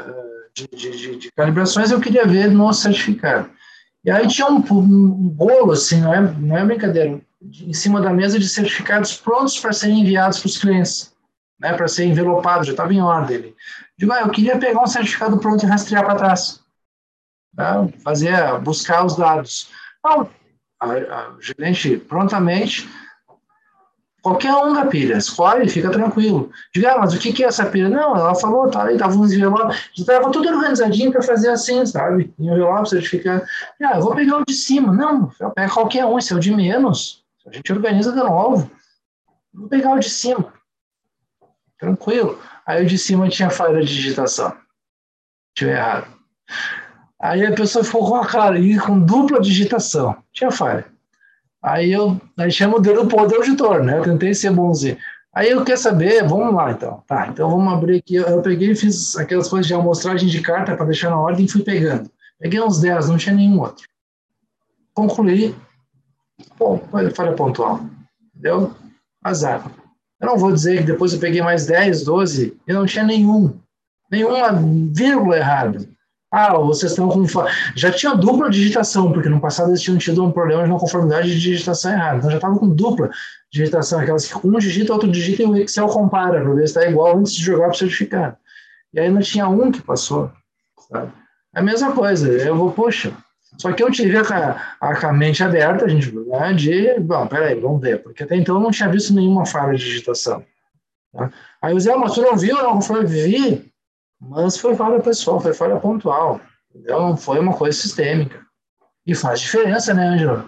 de calibrações, eu queria ver no certificado. E aí tinha um bolo, assim, não é brincadeira, em cima da mesa de certificados prontos para serem enviados para os clientes, né, para ser envelopado, já estava em ordem. Digo, eu queria pegar um certificado pronto e rastrear para trás, tá? Buscar os dados. Então, a gerente prontamente, qualquer um da pilha, escolhe, fica tranquilo. Diga, mas o que é essa pilha? Não, ela falou, tá, aí tava uns envelopes, estava tudo organizadinho para fazer assim, sabe? Envelope, certificado. Eu vou pegar o de cima. Não, eu pego qualquer um, esse é o de menos. A gente organiza de novo. Vou pegar o de cima. Tranquilo. Aí o de cima tinha falha de digitação. Tinha errado. Aí a pessoa ficou com a cara, e com dupla digitação. Tinha falha. Aí chama o dedo pro auditor, né? Eu tentei ser bonzinho. Aí eu quer saber, vamos lá então. Tá, então vamos abrir aqui. Eu peguei e fiz aquelas coisas de amostragem de carta para deixar na ordem e fui pegando. Peguei uns 10, não tinha nenhum outro. Concluí. Bom, falha pontual. Entendeu? Azar. Eu não vou dizer que depois eu peguei mais 10, 12, e não tinha nenhuma vírgula errada. Vocês estão com... Já tinha dupla digitação, porque no passado eles tinham tido um problema de não conformidade de digitação errada. Então já estava com dupla digitação, aquelas que um digita, outro digita e o Excel compara para ver se está igual antes de jogar para o certificado. E aí não tinha um que passou. Sabe? É a mesma coisa. Eu vou, poxa, só que eu tive a mente aberta, a gente, né, bom, peraí, vamos ver, porque até então eu não tinha visto nenhuma falha de digitação. Tá? Aí o Zé, mas tu não viu? Não, foi, vi. Mas foi falha pessoal, foi falha pontual. Entendeu? Não foi uma coisa sistêmica. E faz diferença, né, Ângelo?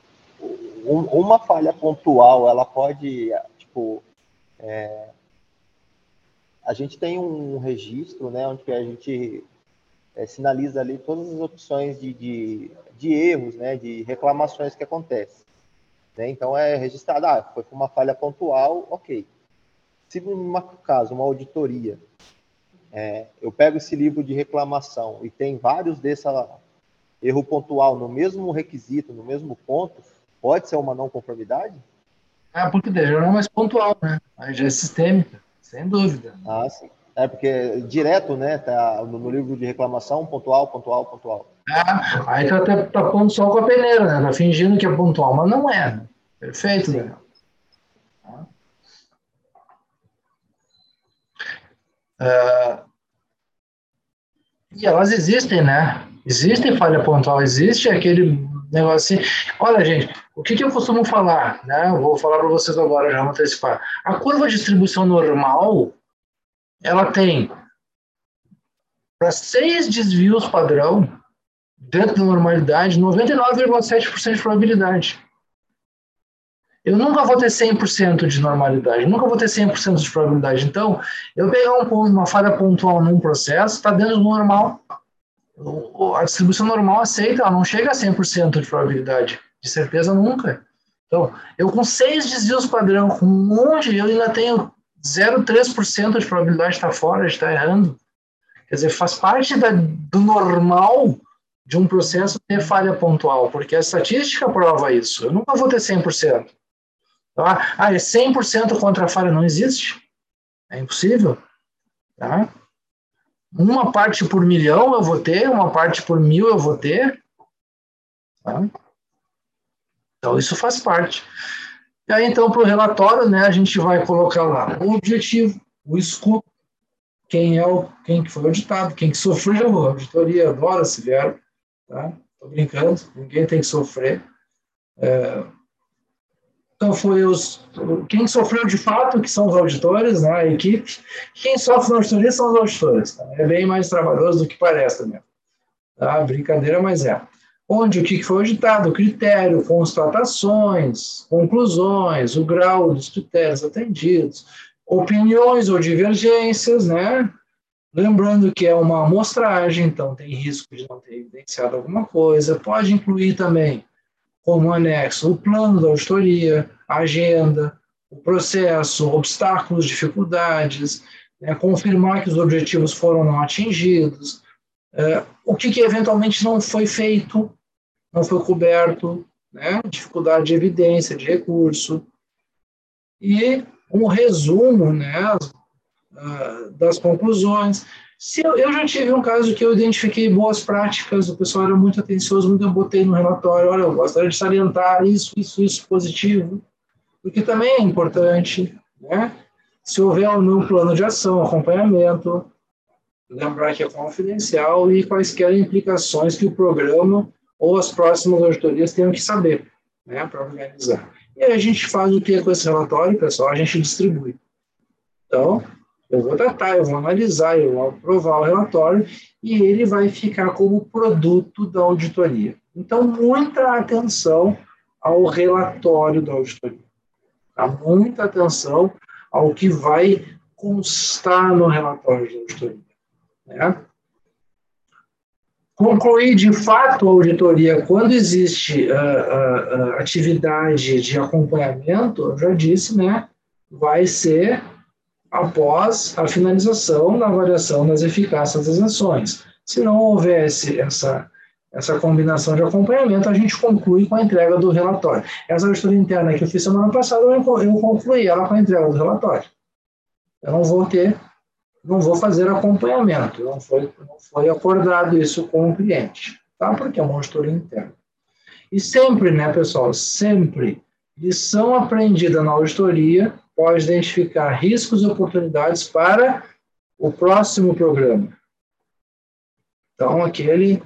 Uma falha pontual, ela pode, tipo, a gente tem um registro, né, onde a gente sinaliza ali todas as opções de erros, né, de reclamações que acontecem. Né? Então, é registrado, foi uma falha pontual, ok. Se, no caso, uma auditoria, eu pego esse livro de reclamação e tem vários desse erro pontual no mesmo requisito, no mesmo ponto, pode ser uma não conformidade? Porque já não é mais pontual, né? Aí já é sistêmica, sem dúvida. Sim. Porque direto, né, tá no livro de reclamação, pontual, pontual, pontual. Aí tá pondo sol com a peneira, né? Tá fingindo que é pontual, mas não é. Né? Perfeito, Daniel. E elas existem, né? Existe falha pontual, existe aquele negócio assim. Olha, gente, o que eu costumo falar, né? Eu vou falar para vocês agora, já vou antecipar. A curva de distribuição normal, ela tem para 6 desvios padrão, dentro da normalidade, 99,7% de probabilidade. Eu nunca vou ter 100% de normalidade, nunca vou ter 100% de probabilidade. Então, eu pegar uma falha pontual num processo, está dentro do normal. A distribuição normal aceita, ela não chega a 100% de probabilidade, de certeza nunca. Então, eu com 6 desvios padrão, com um monte, eu ainda tenho 0,3% de probabilidade de estar fora, de estar errando. Quer dizer, faz parte do normal de um processo ter falha pontual, porque a estatística prova isso. Eu nunca vou ter 100%. Tá? É 100% contra a falha, não existe. É impossível. Tá? Uma parte por milhão eu vou ter, uma parte por 1000 eu vou ter. Tá? Então, isso faz parte. E aí, então, para o relatório, né, a gente vai colocar lá o objetivo, o escopo, quem que foi auditado, quem que sofreu, a auditoria adora esse verbo, tá? Tô brincando, ninguém tem que sofrer. Então, quem sofreu de fato, que são os auditores, né, a equipe. Quem sofre na auditoria são os auditores. Tá? É bem mais trabalhoso do que parece também. Tá? Brincadeira, mas é. O que foi auditado, o critério, constatações, conclusões, o grau dos critérios atendidos, opiniões ou divergências, né? Lembrando que é uma amostragem, então tem risco de não ter evidenciado alguma coisa. Pode incluir também, como anexo, o plano da auditoria, a agenda, o processo, obstáculos, dificuldades, né? Confirmar que os objetivos foram não atingidos, o que eventualmente não foi feito, não foi coberto, né? Dificuldade de evidência, de recurso, e um resumo, né, das conclusões. Se eu já tive um caso que eu identifiquei boas práticas, o pessoal era muito atencioso, muito eu botei no relatório, olha, eu gostaria de salientar isso positivo, porque também é importante, né? Se houver ou não plano de ação, acompanhamento, lembrar que é confidencial e quaisquer implicações que o programa ou as próximas auditorias tenham que saber, né, para organizar. E aí a gente faz o que com esse relatório, pessoal? A gente distribui. Então, eu vou tratar, eu vou analisar, eu vou aprovar o relatório e ele vai ficar como produto da auditoria. Então, muita atenção ao relatório da auditoria. Tá? Muita atenção ao que vai constar no relatório da auditoria. Né? Concluir de fato a auditoria quando existe atividade de acompanhamento, eu já disse, né, vai ser após a finalização da avaliação das eficácias das ações. Se não houvesse essa combinação de acompanhamento, a gente conclui com a entrega do relatório. Essa auditoria interna que eu fiz semana passada, eu concluí ela com a entrega do relatório. Eu não vou fazer acompanhamento, não foi acordado isso com o cliente, tá? Porque é uma auditoria interna. E sempre, né, pessoal, sempre, lição aprendida na auditoria pode identificar riscos e oportunidades para o próximo programa. Então, aquele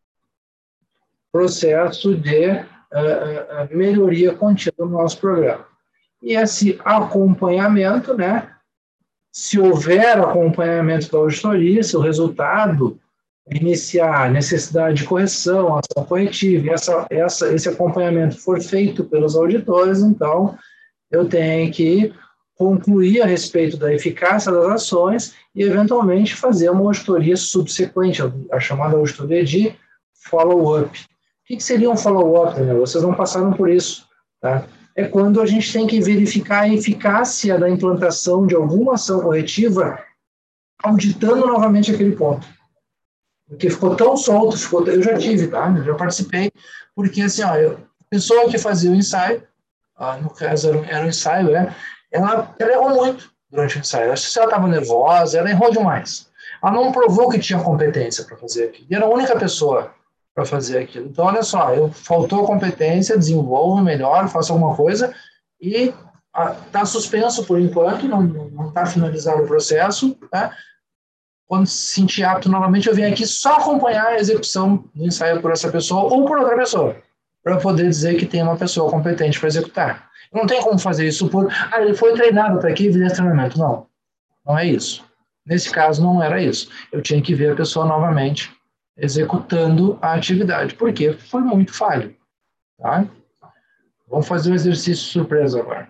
processo de melhoria contínua no nosso programa. E esse acompanhamento, né, se houver acompanhamento da auditoria, se o resultado iniciar necessidade de correção, ação corretiva, esse acompanhamento for feito pelos auditores, então eu tenho que concluir a respeito da eficácia das ações e, eventualmente, fazer uma auditoria subsequente, a chamada auditoria de follow-up. O que seria um follow-up, né? Vocês não passaram por isso, tá? É quando a gente tem que verificar a eficácia da implantação de alguma ação corretiva, auditando novamente aquele ponto. Porque ficou tão solto, eu já tive, tá? Eu já participei, porque assim, ó, a pessoa que fazia o ensaio, no caso era um ensaio, ela errou muito durante o ensaio. Acho que se ela estava nervosa, ela errou demais. Ela não provou que tinha competência para fazer aquilo. E era a única pessoa para fazer aquilo. Então, olha só, faltou competência, desenvolvo melhor, faço alguma coisa e está suspenso por enquanto, não está finalizado o processo, né? Quando se sentir apto novamente, eu venho aqui só acompanhar a execução do ensaio por essa pessoa ou por outra pessoa, para poder dizer que tem uma pessoa competente para executar. Não tem como fazer isso ele foi treinado para aqui, vir treinamento. Não, não é isso. Nesse caso, não era isso. Eu tinha que ver a pessoa novamente executando a atividade, porque foi muito falho. Tá? Vamos fazer um exercício surpresa agora.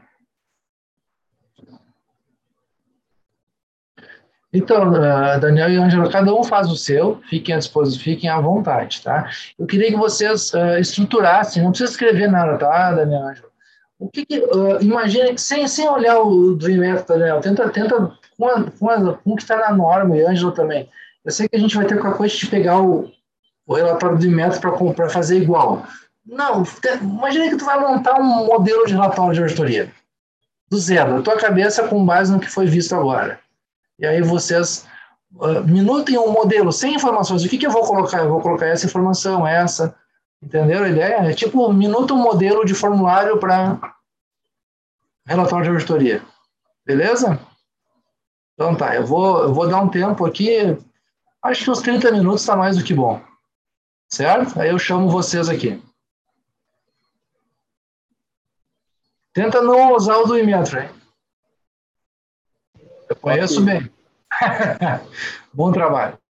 Então, Daniel e Ângela, cada um faz o seu, fiquem à disposição, fiquem à vontade, tá? Eu queria que vocês estruturassem, não precisa escrever nada, tá, Daniel e Ângela? Imagina que sem olhar o Dream Method, Daniel, tenta com o que está na norma, e Ângela também. Eu sei que a gente vai ter qualquer coisa de pegar o relatório do Dream Method para fazer igual. Não, imagina que tu vai montar um modelo de relatório de auditoria, do zero, na tua cabeça, com base no que foi visto agora. E aí vocês minutem um modelo sem informações. O que eu vou colocar? Eu vou colocar essa informação, essa. Entenderam a ideia? É tipo, minuta um modelo de formulário para relatório de auditoria. Beleza? Então tá, eu vou dar um tempo aqui. Acho que uns 30 minutos está mais do que bom. Certo? Aí eu chamo vocês aqui. Tenta não usar o do Imetro, hein? Eu conheço bem. Bom trabalho.